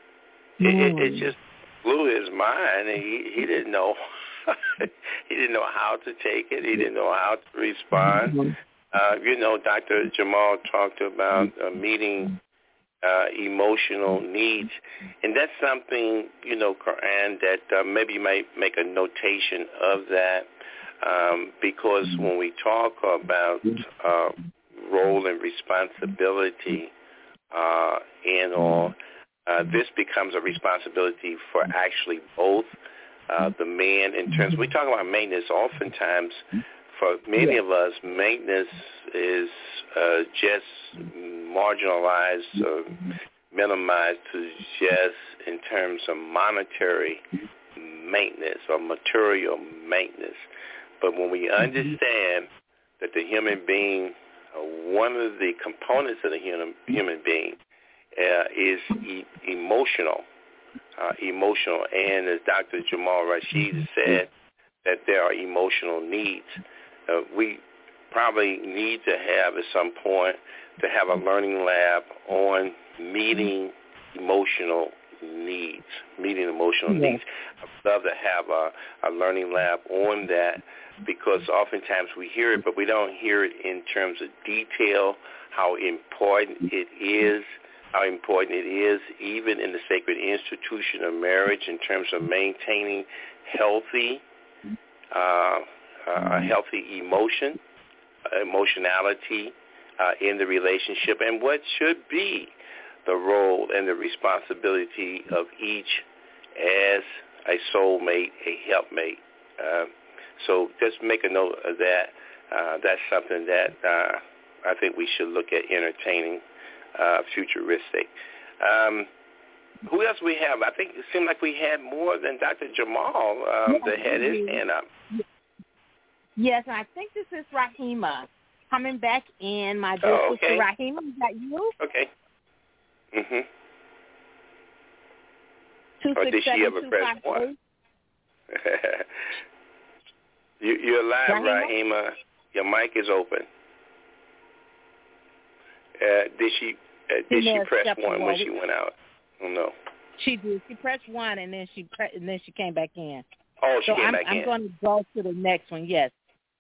Speaker 3: It just blew his mind, and he didn't know. He didn't know how to take it. He didn't know how to respond. You know, Dr. Jamal talked about meeting emotional needs, and that's something, you know, Quran, that maybe you might make a notation of that, because when we talk about role and responsibility and all, this becomes a responsibility for actually both the man in terms, we talk about maintenance oftentimes. For many of us, maintenance is just marginalized or minimized to just in terms of monetary maintenance or material maintenance. But when we understand that the human being, one of the components of the human being is emotional, and as Dr. Jamal Rashid said, that there are emotional needs. We probably need to have at some point to have a learning lab on meeting emotional needs. I'd love to have a learning lab on that, because oftentimes we hear it, but we don't hear it in terms of detail, how important it is even in the sacred institution of marriage in terms of maintaining healthy emotionality in the relationship, and what should be the role and the responsibility of each as a soulmate, a helpmate. So just make a note of that. That's something that I think we should look at entertaining futuristic. Who else we have? I think it seemed like we had more than Dr. Jamal that had his hand up.
Speaker 2: Yes, and I think this is Rahima coming back in. My dear sister Rahima, is that you?
Speaker 3: Okay. Mhm.
Speaker 2: Or
Speaker 3: did she ever press one? You're live, Rahima. Your mic is open. Did she press one when she went out? Oh, no.
Speaker 2: She did. She pressed one, and then she came back in.
Speaker 3: Oh, she came back in.
Speaker 2: I'm going to go to the next one. Yes.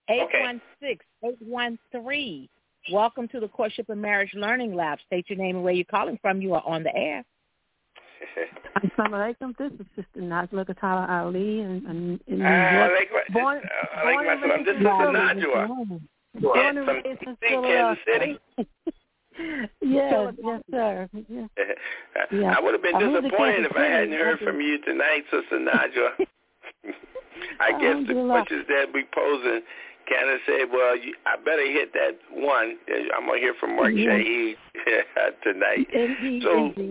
Speaker 2: 816-813. Welcome to the Courtship and Marriage Learning Lab. State your name and where you're calling from. You are on the air.
Speaker 4: Assalamu alaikum. This is Sister Najla Katala Ali in New York.
Speaker 3: Born and raised in Philadelphia.
Speaker 4: Born and raised in Philadelphia. Yes, sir. Yes.
Speaker 3: I would have been disappointed if I hadn't heard from you tonight, Sister Najla. I guess the questions that we posing kind of say, well, I better hit that one. I'm going to hear from Mark Shahid tonight.
Speaker 4: Indeed.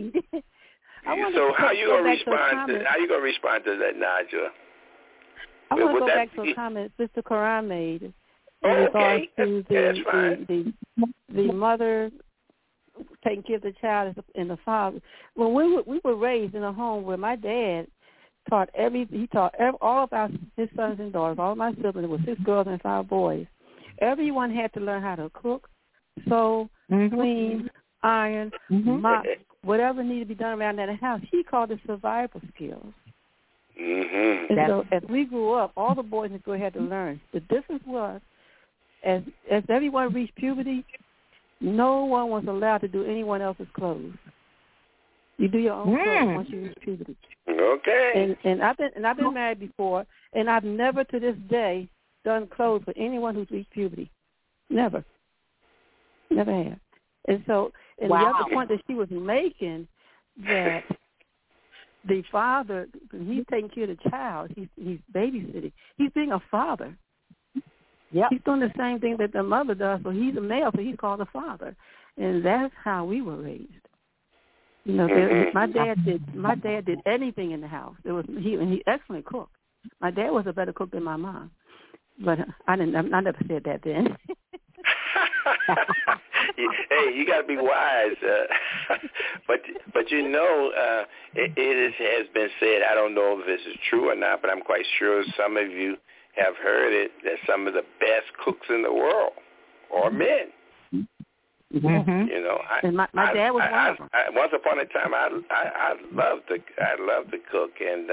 Speaker 3: So how you going to respond to that, Najla?
Speaker 4: I want to go back to a comment Sister Quran made in regards to the mother taking care of the child and the father. When we were raised in a home where my dad taught all of his sons and daughters, all of my siblings, there were 6 girls and 5 boys. Everyone had to learn how to cook, sew, clean, iron, mop, whatever needed to be done around that house. He called it survival skills.
Speaker 3: Mm-hmm.
Speaker 4: And so as we grew up, all the boys and girls had to learn. The difference was, as everyone reached puberty, no one was allowed to do anyone else's clothes. You do your own clothes once you reach puberty.
Speaker 3: Okay.
Speaker 4: And I've been married before, and I've never to this day done clothes for anyone who's reached puberty. Never have. And so, the other point that she was making, that the father, he's taking care of the child. He's babysitting. He's being a father.
Speaker 2: Yeah.
Speaker 4: He's doing the same thing that the mother does. So he's a male, so he's called a father, and that's how we were raised. You know, my dad did anything in the house. He excellent cook. My dad was a better cook than my mom, but I never said that then.
Speaker 3: Hey, you got to be wise. But you know, it has been said, I don't know if this is true or not, but I'm quite sure some of you have heard it, that some of the best cooks in the world are men.
Speaker 2: Mm-hmm.
Speaker 3: You know,
Speaker 4: my dad was one of them.
Speaker 3: Once upon a time, I loved to cook, and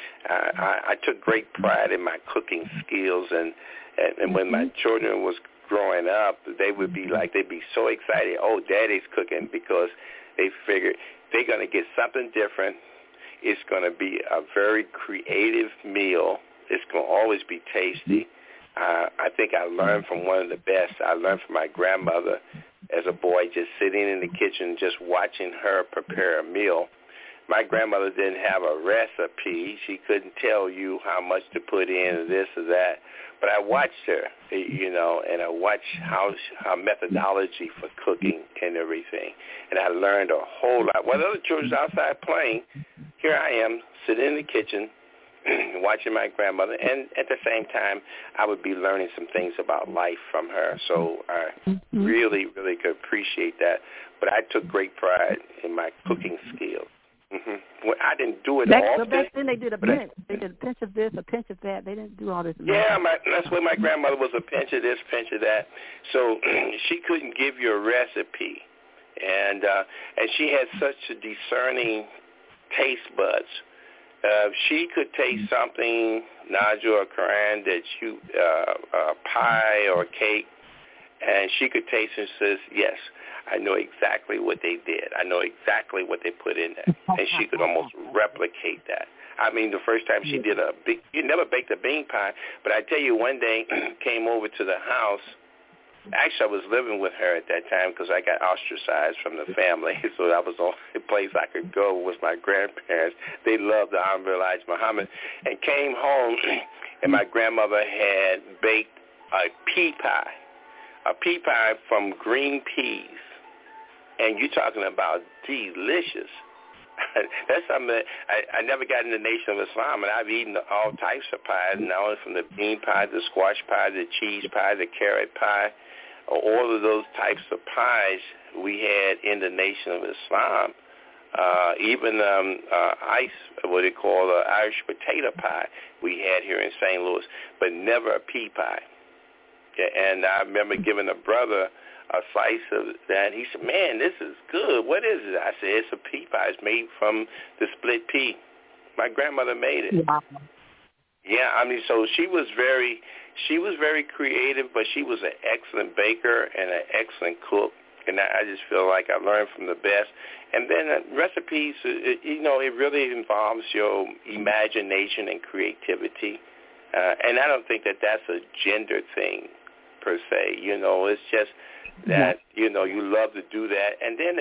Speaker 3: I took great pride in my cooking skills. And when my children was growing up, they'd be so excited. Oh, Daddy's cooking, because they figured they're going to get something different. It's going to be a very creative meal. It's going to always be tasty. I think I learned from one of the best. I learned from my grandmother as a boy, just sitting in the kitchen, just watching her prepare a meal. My grandmother didn't have a recipe. She couldn't tell you how much to put in or this or that. But I watched her, you know, and I watched her methodology for cooking and everything. And I learned a whole lot. While the other children outside playing, here I am sitting in the kitchen watching my grandmother. And at the same time, I would be learning some things about life from her. So I really, really could appreciate that. But I took great pride in my cooking skills. Mm-hmm. Well, I didn't do it often.
Speaker 4: Back then they did a pinch. They did a pinch of this, a pinch of that. They didn't do all this.
Speaker 3: Yeah, that's where my grandmother was, a pinch of this, pinch of that. So she couldn't give you a recipe. And she had such a discerning taste buds. She could taste something, Najwa or Karan, that you, pie or cake, and she could taste and says, yes, I know exactly what they did. I know exactly what they put in there. And she could almost replicate that. I mean, the first time she did you never baked a bean pie, but I tell you, one day came over to the house. Actually, I was living with her at that time because I got ostracized from the family. So that was the only place I could go was my grandparents. They loved the Honorable Elijah Muhammad. And came home, and my grandmother had baked a pea pie from green peas. And you're talking about delicious. That's something that I never got in the Nation of Islam, and I've eaten all types of pies, not only from the bean pie, the squash pie, the cheese pie, the carrot pie, all of those types of pies we had in the Nation of Islam. Even what they call Irish potato pie we had here in St. Louis, but never a pea pie. And I remember giving a brother a slice of that. He said, man, this is good. What is it? I said, it's a pea pie. It's made from the split pea. My grandmother made it.
Speaker 2: Wow.
Speaker 3: Yeah, I mean, so she was very creative, but she was an excellent baker and an excellent cook. And I just feel like I learned from the best. And then recipes, it really involves your imagination and creativity. And I don't think that that's a gender thing per se. It's just that, you love to do that. And then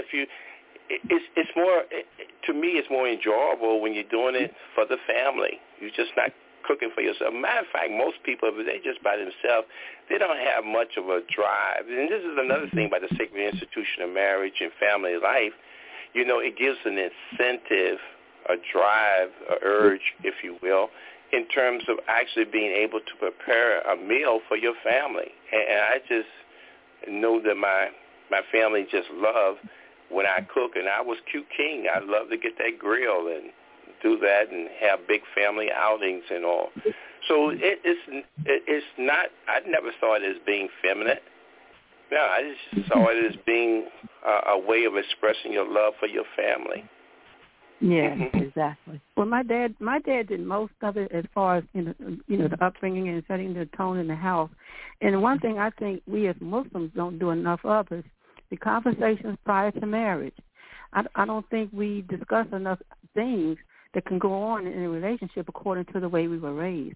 Speaker 3: it's more, to me, it's more enjoyable when you're doing it for the family. You're just not cooking for yourself. Matter of fact, most people, if they're just by themselves, they don't have much of a drive. And this is another thing about the sacred institution of marriage and family life. It gives an incentive, a drive, a urge, if you will, in terms of actually being able to prepare a meal for your family. And I just know that my family just loved when I cook, and I was Q King. I love to get that grill and do that and have big family outings and all. So it's not, I never saw it as being feminine. No, I just saw it as being a way of expressing your love for your family.
Speaker 2: Yeah, exactly.
Speaker 4: Well, my dad did most of it as far as the upbringing and setting the tone in the house. And one thing I think we as Muslims don't do enough of is the conversations prior to marriage. I don't think we discuss enough things that can go on in a relationship according to the way we were raised.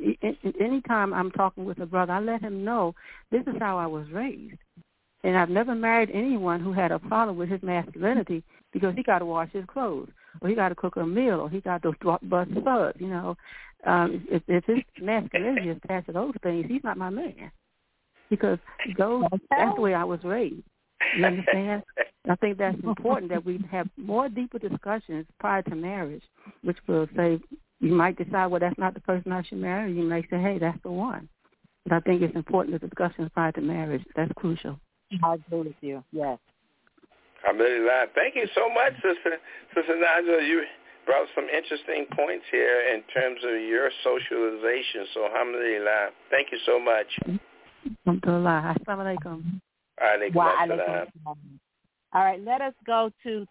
Speaker 4: Anytime I'm talking with a brother, I let him know this is how I was raised. And I've never married anyone who had a problem with his masculinity because he got to wash his clothes.
Speaker 8: or he got to cook a meal, or he got to bust suds. You know, if his masculinity is attached to those things, he's not my man, because that's the way I was raised. You understand? I think that's important that we have more deeper discussions prior to marriage, which will say you might decide, well, that's not the person I should marry. You may say, hey, that's the one. But I think it's important the discussions prior to marriage. That's crucial.
Speaker 2: I agree with you. Yes.
Speaker 3: Alhamdulillah. Thank you so much, Sister Naja. You brought some interesting points here in terms of your socialization. So, alhamdulillah. Thank you so much.
Speaker 8: Alhamdulillah. Assalamu alaikum.
Speaker 3: Wa alaikum.
Speaker 2: All right, let us go to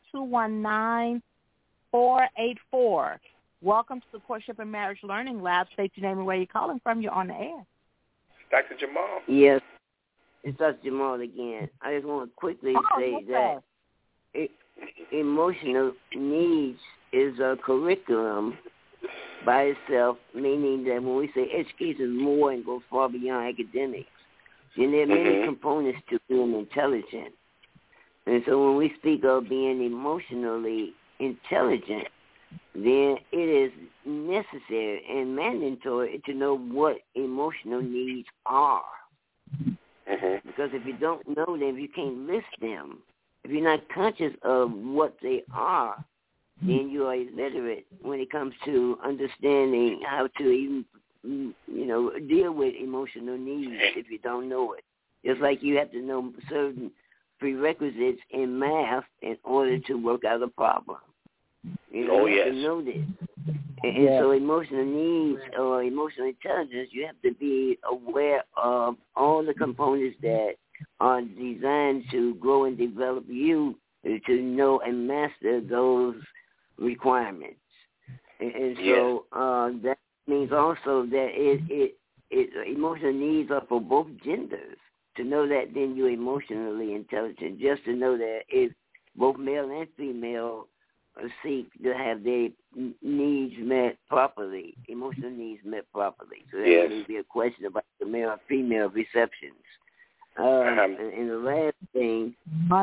Speaker 2: 219-484. Welcome to the Courtship and Marriage Learning Lab. State your name and where you're calling from. You're on the air.
Speaker 3: Dr. Jamal.
Speaker 7: Yes, it's Dr. Jamal again. I just want to quickly say that emotional needs is a curriculum by itself, meaning that when we say education is more and goes far beyond academics, then there are many components to being intelligent. And so when we speak of being emotionally intelligent, then it is necessary and mandatory to know what emotional needs are. Because if you don't know them, if you can't list them, if you're not conscious of what they are, then you are illiterate when it comes to understanding how to even, deal with emotional needs if you don't know it. Just like you have to know certain prerequisites in math in order to work out a problem. You have to know this. And so emotional needs or emotional intelligence, you have to be aware of all the components that are designed to grow and develop you to know and master those requirements. And so that means also that emotional needs are for both genders. To know that, then you're emotionally intelligent. Just to know that if both male and female seek to have their needs met properly, emotional needs met properly. So that may be a question about the male and female receptions. And the last thing,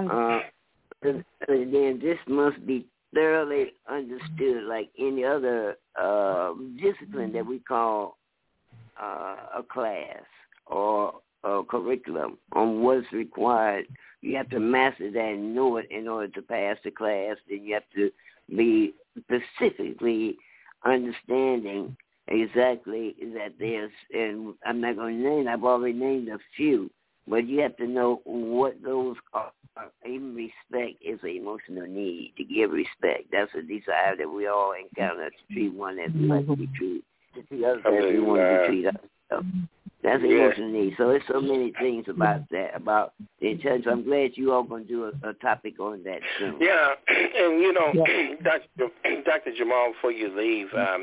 Speaker 7: then this must be thoroughly understood like any other discipline that we call a class or a curriculum on what's required. You have to master that and know it in order to pass the class. Then you have to be specifically understanding exactly that there's, and I'm not going to name, I've already named a few, but you have to know what those are. Even respect is an emotional need, to give respect. That's a desire that we all encounter, to treat one as we like to be treated, to treat others as we want to be treated. That's an emotional need. So there's so many things about that, about the intelligence. I'm glad you all going to do a topic on that soon.
Speaker 3: Yeah, and Dr. Jamal, before you leave, and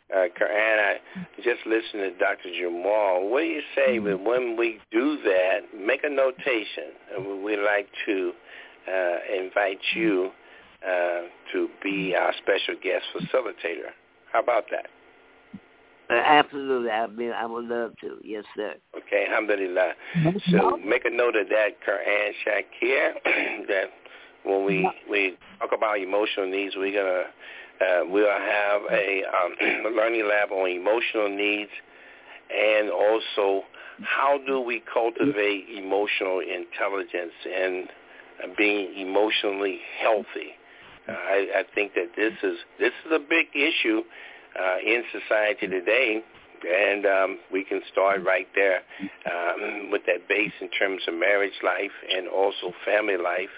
Speaker 3: I just listened to Dr. Jamal. What do you say that when we do that, make a notation, and we'd like to invite you to be our special guest facilitator. How about that?
Speaker 7: Absolutely. I would love to. Yes, sir.
Speaker 3: Okay, alhamdulillah. So make a note of that, Quran Shakir, that when we talk about emotional needs, we'll have a learning lab on emotional needs, and also how do we cultivate emotional intelligence and being emotionally healthy. I think that this is a big issue in society today, and we can start right there with that base in terms of marriage life and also family life,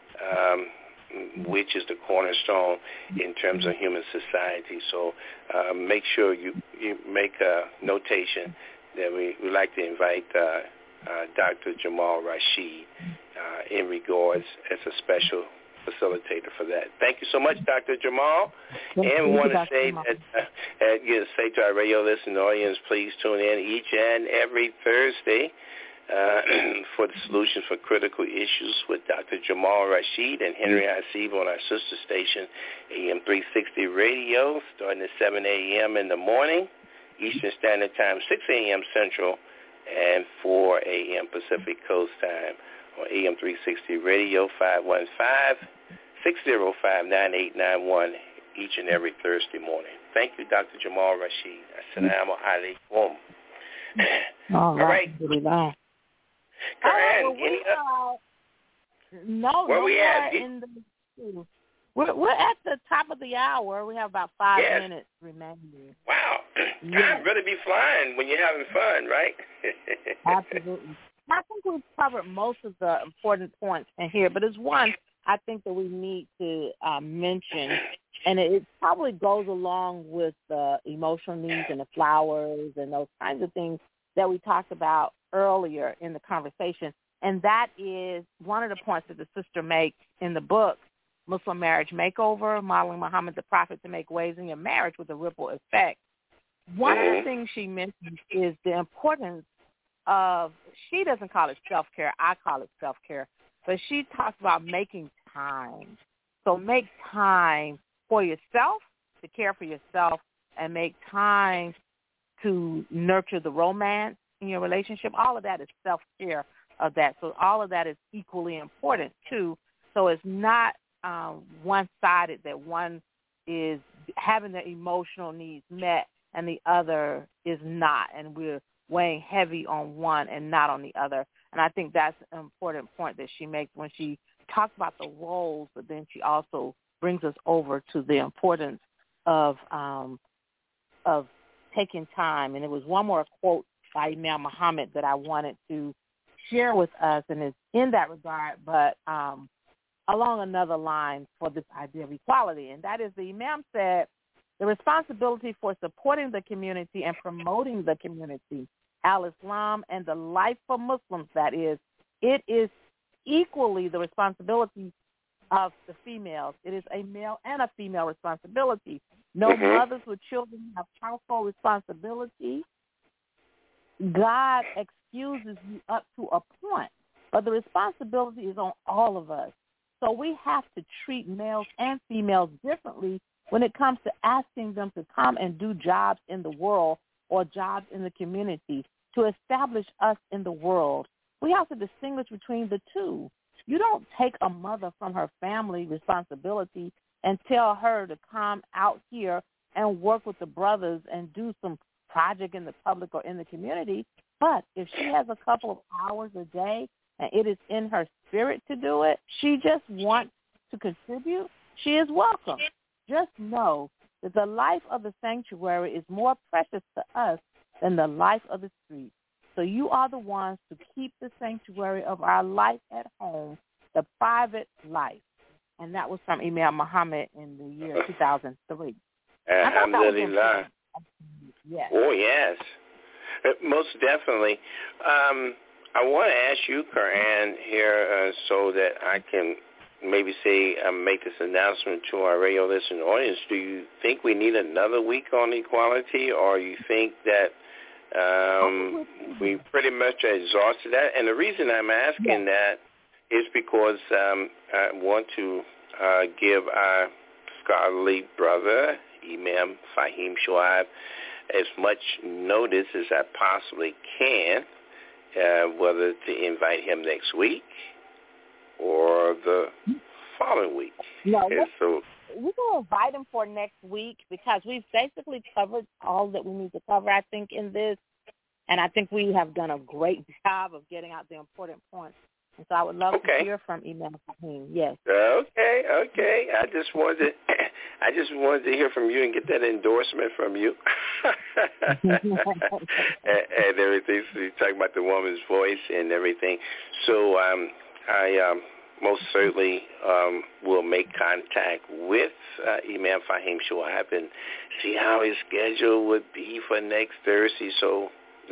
Speaker 3: which is the cornerstone in terms of human society. So make sure you make a notation that we would like to invite Dr. Jamal Rashid in regards as a special facilitator for that. Thank you so much, Dr. Jamal. And we want to say that, say to our radio listening audience, please tune in each and every Thursday for the Solutions for Critical Issues with Dr. Jamal Rashid and Henry Hasib on our sister station, AM 360 Radio, starting at 7 a.m. in the morning, Eastern Standard Time, 6 a.m. Central, and 4 a.m. Pacific Coast Time on AM 360 Radio, 515-605-9891, each and every Thursday morning. Thank you, Dr. Jamal Rashid. Assalamu alaikum. All right. Quran, where we at?
Speaker 2: We're at the top of the hour. We have about 5 minutes remaining.
Speaker 3: Wow. Time really be flying when you're having fun, right?
Speaker 2: Absolutely. I think we've covered most of the important points in here, but there's one I think that we need to mention, and it probably goes along with the emotional needs and the flowers and those kinds of things that we talked about earlier in the conversation, and that is one of the points that the sister makes in the book, Muslim Marriage Makeover, Modeling Muhammad the Prophet to Make Waves in Your Marriage with a Ripple Effect. One of the things she mentions is the importance of, she doesn't call it self-care, I call it self-care, but she talks about making time. So make time for yourself, to care for yourself, and make time to nurture the romance in your relationship. All of that is self-care of that. So all of that is equally important, too. So it's not one-sided, that one is having the emotional needs met and the other is not, and we're weighing heavy on one and not on the other. And I think that's an important point that she makes when she talks about the roles, but then she also brings us over to the importance of taking time. And it was one more quote by Imam Muhammad that I wanted to share with us, and it's in that regard, but along another line for this idea of equality. And that is, the Imam said, the responsibility for supporting the community and promoting the community, al-Islam, and the life for Muslims, that is, it is equally the responsibility of the females. It is a male and a female responsibility. No mothers with children have household responsibility. God excuses you up to a point, but the responsibility is on all of us. So we have to treat males and females differently when it comes to asking them to come and do jobs in the world or jobs in the community to establish us in the world. We have to distinguish between the two. You don't take a mother from her family responsibility and tell her to come out here and work with the brothers and do some project in the public or in the community. But if she has a couple of hours a day and it is in her spirit to do it, she just wants to contribute, she is welcome. Just know that the life of the sanctuary is more precious to us than the life of the street. So you are the ones to keep the sanctuary of our life at home, the private life. And that was from Imam Muhammad in the year 2003.
Speaker 3: Alhamdulillah.
Speaker 2: Yes.
Speaker 3: Oh, yes. Most definitely. I want to ask you, Quran, here so that I can maybe say, make this announcement to our radio listening audience. Do you think we need another week on equality, or you think that we pretty much exhausted that? And the reason I'm asking that is because I want to give our scholarly brother, Imam Fahim Shoaib, as much notice as I possibly can, whether to invite him next week or the following week.
Speaker 2: No, we're going to invite him for next week because we've basically covered all that we need to cover, I think, in this. And I think we have done a great job of getting out the important points. And so I would love to hear from Imam Fahim. Yes.
Speaker 3: Okay. I just wanted to hear from you and get that endorsement from you. and everything. So you're talking about the woman's voice and everything. So I most certainly will make contact with Imam Fahim Shoaib and see how his schedule would be for next Thursday. So,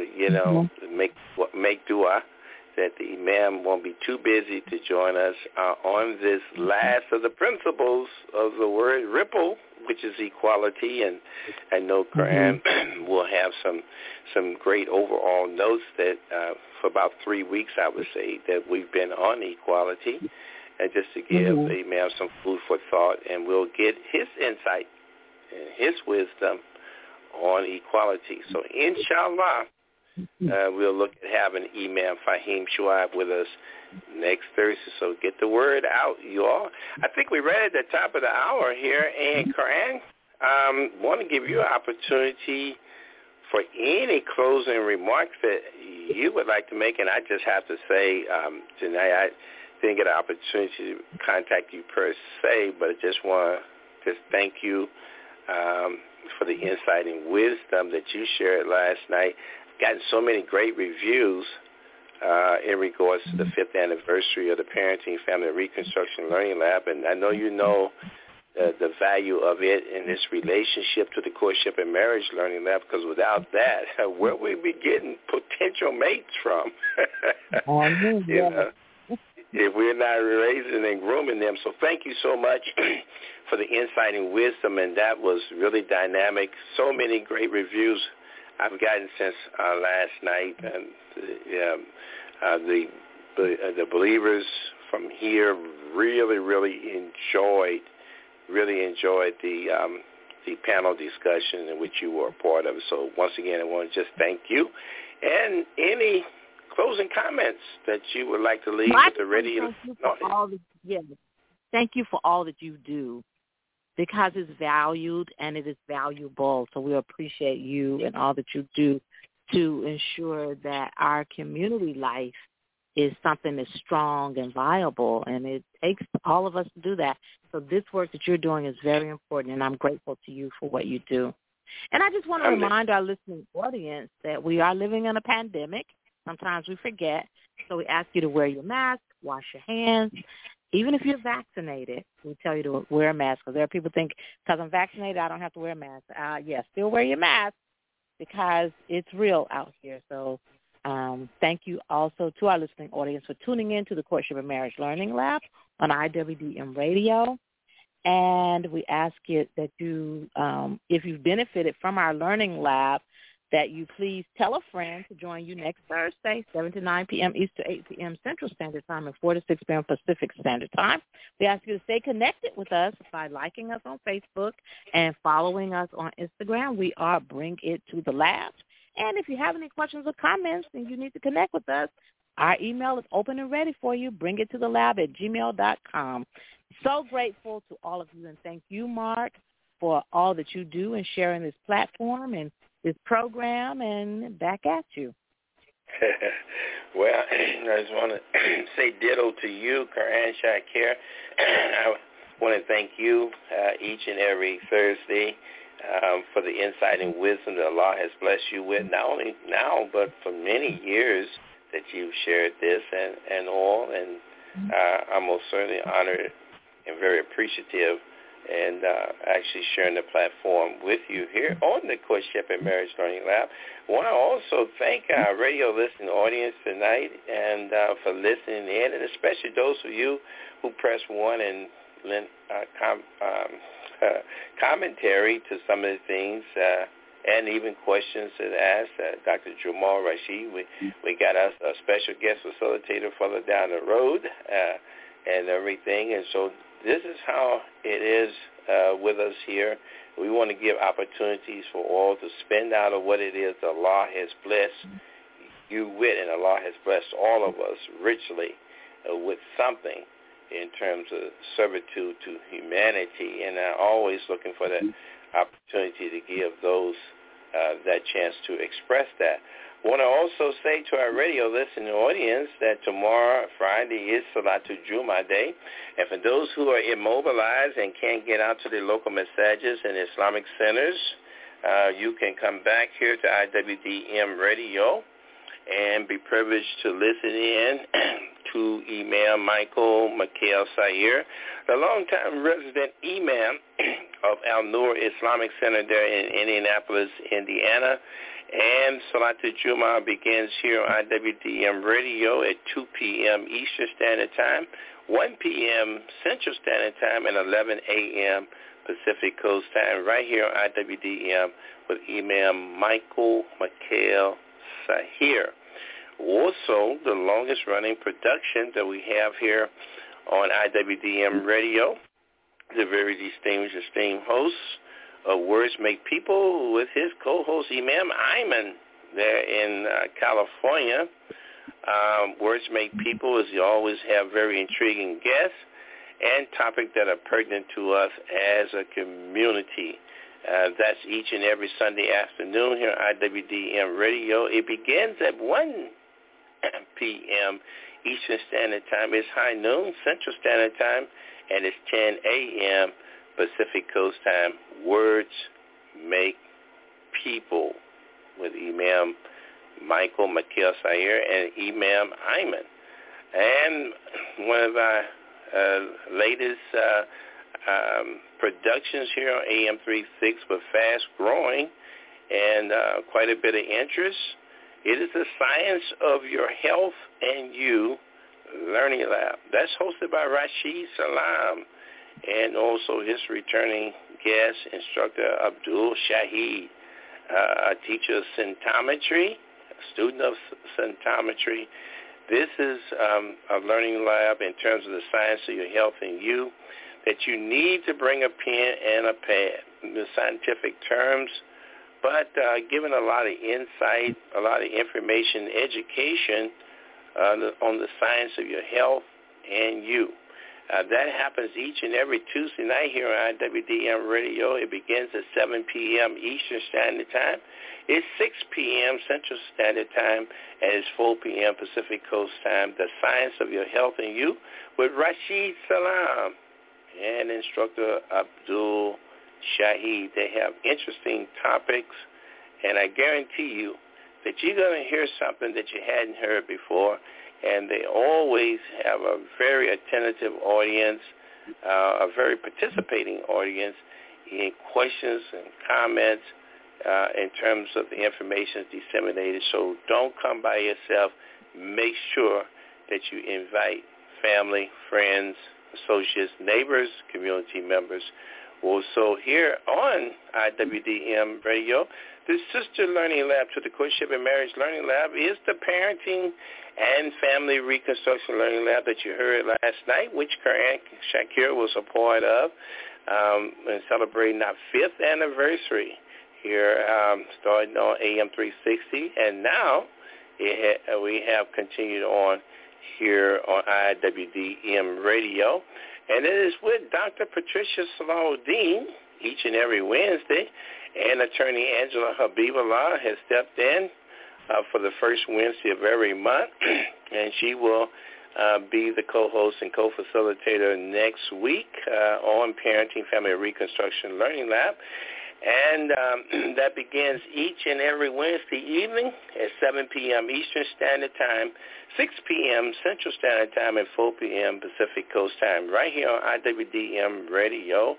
Speaker 3: make dua that the Imam won't be too busy to join us on this last of the principles of the word ripple, which is equality. And I know Quran will have some great overall notes that for about 3 weeks, I would say, that we've been on equality, and just to give the Imam some food for thought, and we'll get his insight and his wisdom on equality. So inshallah, we'll look at having Imam Fahim Shuaib with us next Thursday. So get the word out, you all. I think we're right at the top of the hour here. And, Karan, want to give you an opportunity for any closing remarks that you would like to make. And I just have to say, tonight I didn't get an opportunity to contact you per se, but I just want to just thank you for the insight and wisdom that you shared last night. Gotten so many great reviews in regards to the 5th anniversary of the Parenting, Family, and Reconstruction Learning Lab, and I know you know the value of it in this relationship to the Courtship and Marriage Learning Lab, because without that, where would we be getting potential mates from? You know, if we're not raising and grooming them. So thank you so much for the insight and wisdom, and that was really dynamic. So many great reviews I've gotten since last night, and the believers from here really enjoyed the panel discussion in which you were a part of. So once again, I want to just thank you. And any closing comments that you would like to leave with the radio?
Speaker 2: Thank you for all that you do, because it's valued and it is valuable. So we appreciate you and all that you do to ensure that our community life is something that's strong and viable, and it takes all of us to do that. So this work that you're doing is very important, and I'm grateful to you for what you do. And I just want to remind our listening audience that we are living in a pandemic. Sometimes we forget. So we ask you to wear your mask, wash your hands. Even if you're vaccinated, we tell you to wear a mask, because there are people who think, because I'm vaccinated, I don't have to wear a mask. Yes, still wear your mask, because it's real out here. So thank you also to our listening audience for tuning in to the Courtship and Marriage Learning Lab on IWDM Radio. And we ask you that you, if you've benefited from our learning lab, that you please tell a friend to join you next Thursday, 7 to 9 p.m. Eastern, 8 p.m. Central Standard Time, and 4 to 6 p.m. Pacific Standard Time. We ask you to stay connected with us by liking us on Facebook and following us on Instagram. We are Bring It to the Lab. And if you have any questions or comments and you need to connect with us, our email is open and ready for you, bringittoTheLab@gmail.com. So grateful to all of you, and thank you, Mark, for all that you do in sharing this platform and this program, and back at you.
Speaker 3: Well, I just want to say ditto to you, Karan Shakir. I want to thank you each and every Thursday for the insight and wisdom that Allah has blessed you with, not only now, but for many years that you've shared this and all. And I'm most certainly honored and very appreciative and actually sharing the platform with you here on the Courtship and Marriage Learning Lab. I want to also thank our radio listening audience tonight and for listening in, and especially those of you who press 1 and lend commentary to some of the things and even questions that asked. Dr. Jamal Rashid, we got us a special guest facilitator further down the road and everything, and so this is how it is with us here. We want to give opportunities for all to spend out of what it is Allah has blessed you with, and Allah has blessed all of us richly with something in terms of servitude to humanity, and I'm always looking for that opportunity to give those that chance to express that. I want to also say to our radio listening audience that tomorrow, Friday, is Salatul Jummah Day. And for those who are immobilized and can't get out to their local masajids and Islamic centers, you can come back here to IWDM Radio and be privileged to listen in to Imam Michael Mikhail Sayer, the longtime resident Imam of Al-Nur Islamic Center there in Indianapolis, Indiana. And Salatul Jummah begins here on IWDM Radio at 2 p.m. Eastern Standard Time, 1 p.m. Central Standard Time, and 11 a.m. Pacific Coast Time, right here on IWDM with Imam Michael Mikhail Sayer. Also, the longest-running production that we have here on IWDM Radio, the very distinguished, esteemed host of Words Make People with his co-host Imam Ayman there in California. Words Make People, as you always have very intriguing guests and topics that are pertinent to us as a community. That's each and every Sunday afternoon here on IWDM Radio. It begins at 1 p.m. Eastern Standard Time. It's high noon Central Standard Time, and it's 10 a.m. Pacific Coast Time. Words Make People with Imam Michael Mikael Sayer and Imam Ayman. And one of our latest productions here on AM 36, but fast growing and quite a bit of interest. It is the Science of Your Health and You Learning Lab. That's hosted by Rashid Salam and also his returning guest, instructor Abdul Shahid, a teacher of symptometry, a student of symptometry. This is a learning lab in terms of the science of your health and you that you need to bring a pen and a pad. The scientific terms, but giving a lot of insight, a lot of information, education on the science of your health and you. That happens each and every Tuesday night here on IWDM Radio. It begins at 7 p.m. Eastern Standard Time. It's 6 p.m. Central Standard Time, and it's 4 p.m. Pacific Coast Time. The Science of Your Health and You with Rashid Salam and instructor Abdul Shahid. They have interesting topics, and I guarantee you that you're going to hear something that you hadn't heard before, and they always have a very attentive audience, a very participating audience in questions and comments in terms of the information disseminated. So don't come by yourself. Make sure that you invite family, friends, associates, neighbors, community members. Also here on IWDM Radio, the sister learning lab to the Courtship and Marriage Learning Lab is the Parenting and Family Reconstruction Learning Lab that you heard last night, which Karan Shakir was a part of, and celebrating our 5th anniversary here, starting on AM 360, and now we have continued on here on IWDM Radio. And it is with Dr. Patricia Salahuddin each and every Wednesday, and Attorney Angela Habibullah has stepped in for the first Wednesday of every month, and she will be the co-host and co-facilitator next week on Parenting, Family Reconstruction Learning Lab. And that begins each and every Wednesday evening at 7 p.m. Eastern Standard Time, 6 p.m. Central Standard Time, and 4 p.m. Pacific Coast Time, right here on IWDM Radio.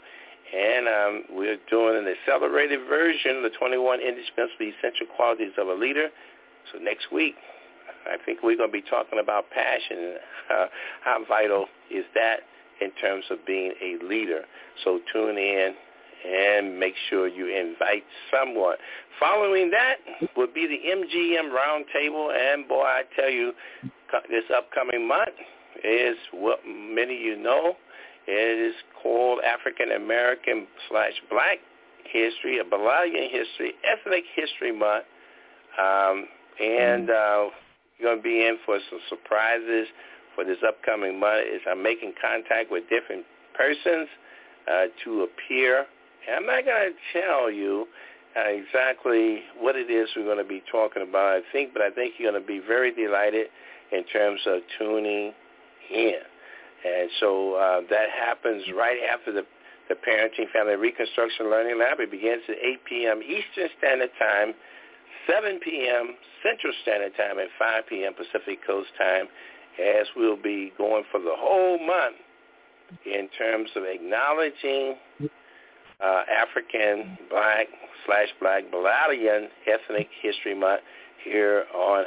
Speaker 3: And we're doing an accelerated version of the 21 indispensable essential qualities of a leader. So next week, I think we're going to be talking about passion. How vital is that in terms of being a leader? So tune in and make sure you invite someone. Following that would be the MGM Roundtable, and boy, I tell you, this upcoming month is what many of you know. It is called African American / Black History, a Balayan History, Ethnic History Month, and you're going to be in for some surprises for this upcoming month. I'm making contact with different persons to appear. And I'm not going to tell you exactly what it is we're going to be talking about, but I think you're going to be very delighted in terms of tuning in. And so that happens right after the Parenting, Family Reconstruction Learning Lab. It begins at 8 p.m. Eastern Standard Time, 7 p.m. Central Standard Time, and 5 p.m. Pacific Coast Time, as we'll be going for the whole month in terms of acknowledging African, Black / Black Balayan Ethnic History Month here on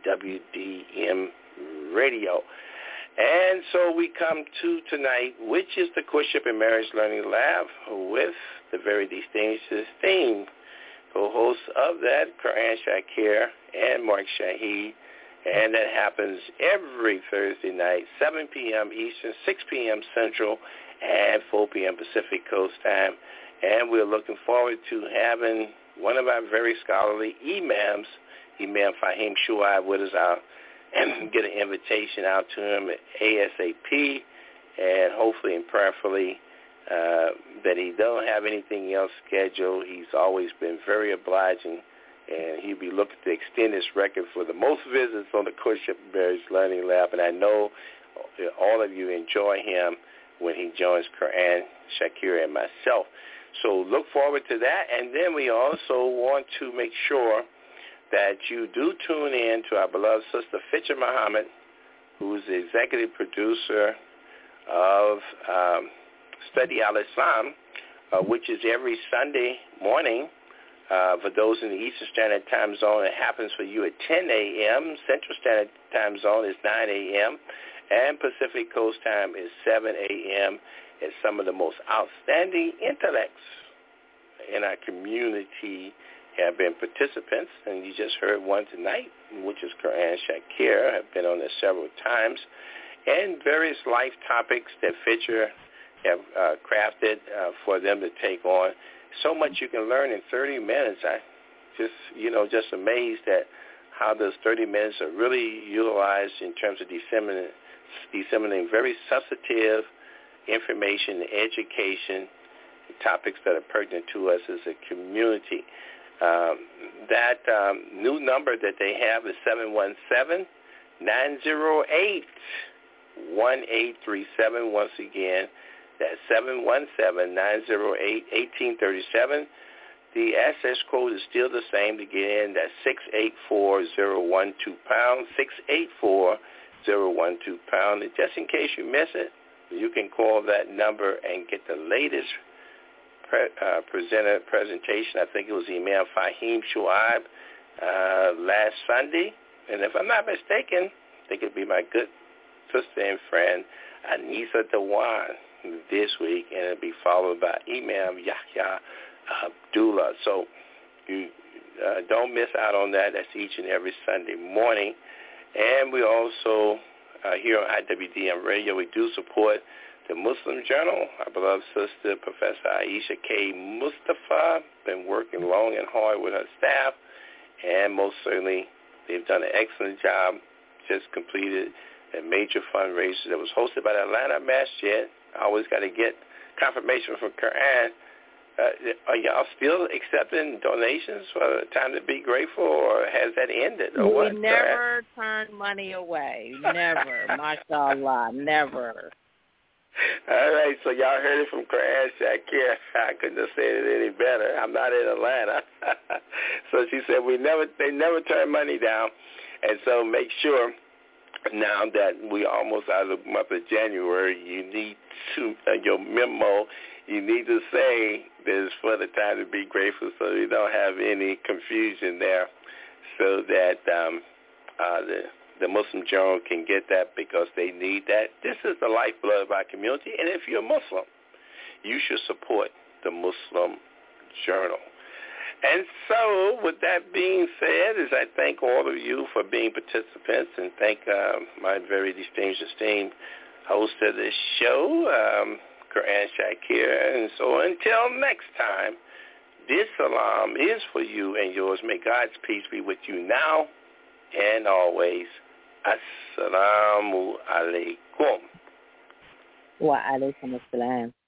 Speaker 3: IWDM Radio. And so we come to tonight, which is the Courtship and Marriage Learning Lab, with the very distinguished esteemed co-hosts of that, Karan Shakir and Mark Shahid. And that happens every Thursday night, 7 p.m. Eastern, 6 p.m. Central, and 4 p.m. Pacific Coast Time. And we're looking forward to having one of our very scholarly imams Imam Fahim Shuaib with us. I'll get an invitation out to him at ASAP, and hopefully and prayerfully that he don't have anything else scheduled. He's always been very obliging, and he'll be looking to extend his record for the most visits on the Courtship and Marriage Learning Lab, and I know all of you enjoy him when he joins Quran, Shakir, and myself. So look forward to that, and then we also want to make sure that you do tune in to our beloved sister Fitcha Muhammad, who is the executive producer of Study Al-Islam, which is every Sunday morning. For those in the Eastern Standard Time Zone, it happens for you at 10 a.m. Central Standard Time Zone is 9 a.m. and Pacific Coast Time is 7 a.m. And some of the most outstanding intellects in our community have been participants, and you just heard one tonight, which is Quran Shakir, have been on this several times, and various life topics that Fitcher have crafted for them to take on. So much you can learn in 30 minutes. I just amazed at how those 30 minutes are really utilized in terms of disseminating very substantive information, education, topics that are pertinent to us as a community. That new number that they have is 717-908-1837. Once again, that's 717-908-1837. The access code is still the same to get in. That's 684-012-pound, 684-012-pound. And just in case you miss it, you can call that number and get the latest presentation. I think it was Imam Fahim Shuaib last Sunday. And if I'm not mistaken, I think it'd be my good sister and friend Anisa Dewan this week, and it'll be followed by Imam Yahya Abdullah. So you don't miss out on that. That's each and every Sunday morning. And we also, here on IWDM Radio, we do support the Muslim Journal. Our beloved sister, Professor Aisha K. Mustafa, been working long and hard with her staff, and most certainly they've done an excellent job. Just completed a major fundraiser that was hosted by the Atlanta Masjid. I always got to get confirmation from Quran. Are y'all still accepting donations for the Time to Be Grateful, or has that ended? Or
Speaker 2: we never turn money away. Never. MashaAllah. Never.
Speaker 3: All right, so y'all heard it from Quran Shakir. I couldn't have said it any better. I'm not in Atlanta. So she said they never turn money down. And so make sure now that we almost out of the month of January, you need to, your memo, you need to say this for the Time to Be Grateful, so you don't have any confusion there, so that the Muslim Journal can get that, because they need that. This is the lifeblood of our community, and if you're Muslim, you should support the Muslim Journal. And so, with that being said, as I thank all of you for being participants, and thank my very esteemed host of this show, Quran Shakir. And so until next time, this salam is for you and yours. May God's peace be with you now and always. Assalamu alaikum.
Speaker 2: Wa alaikum assalam.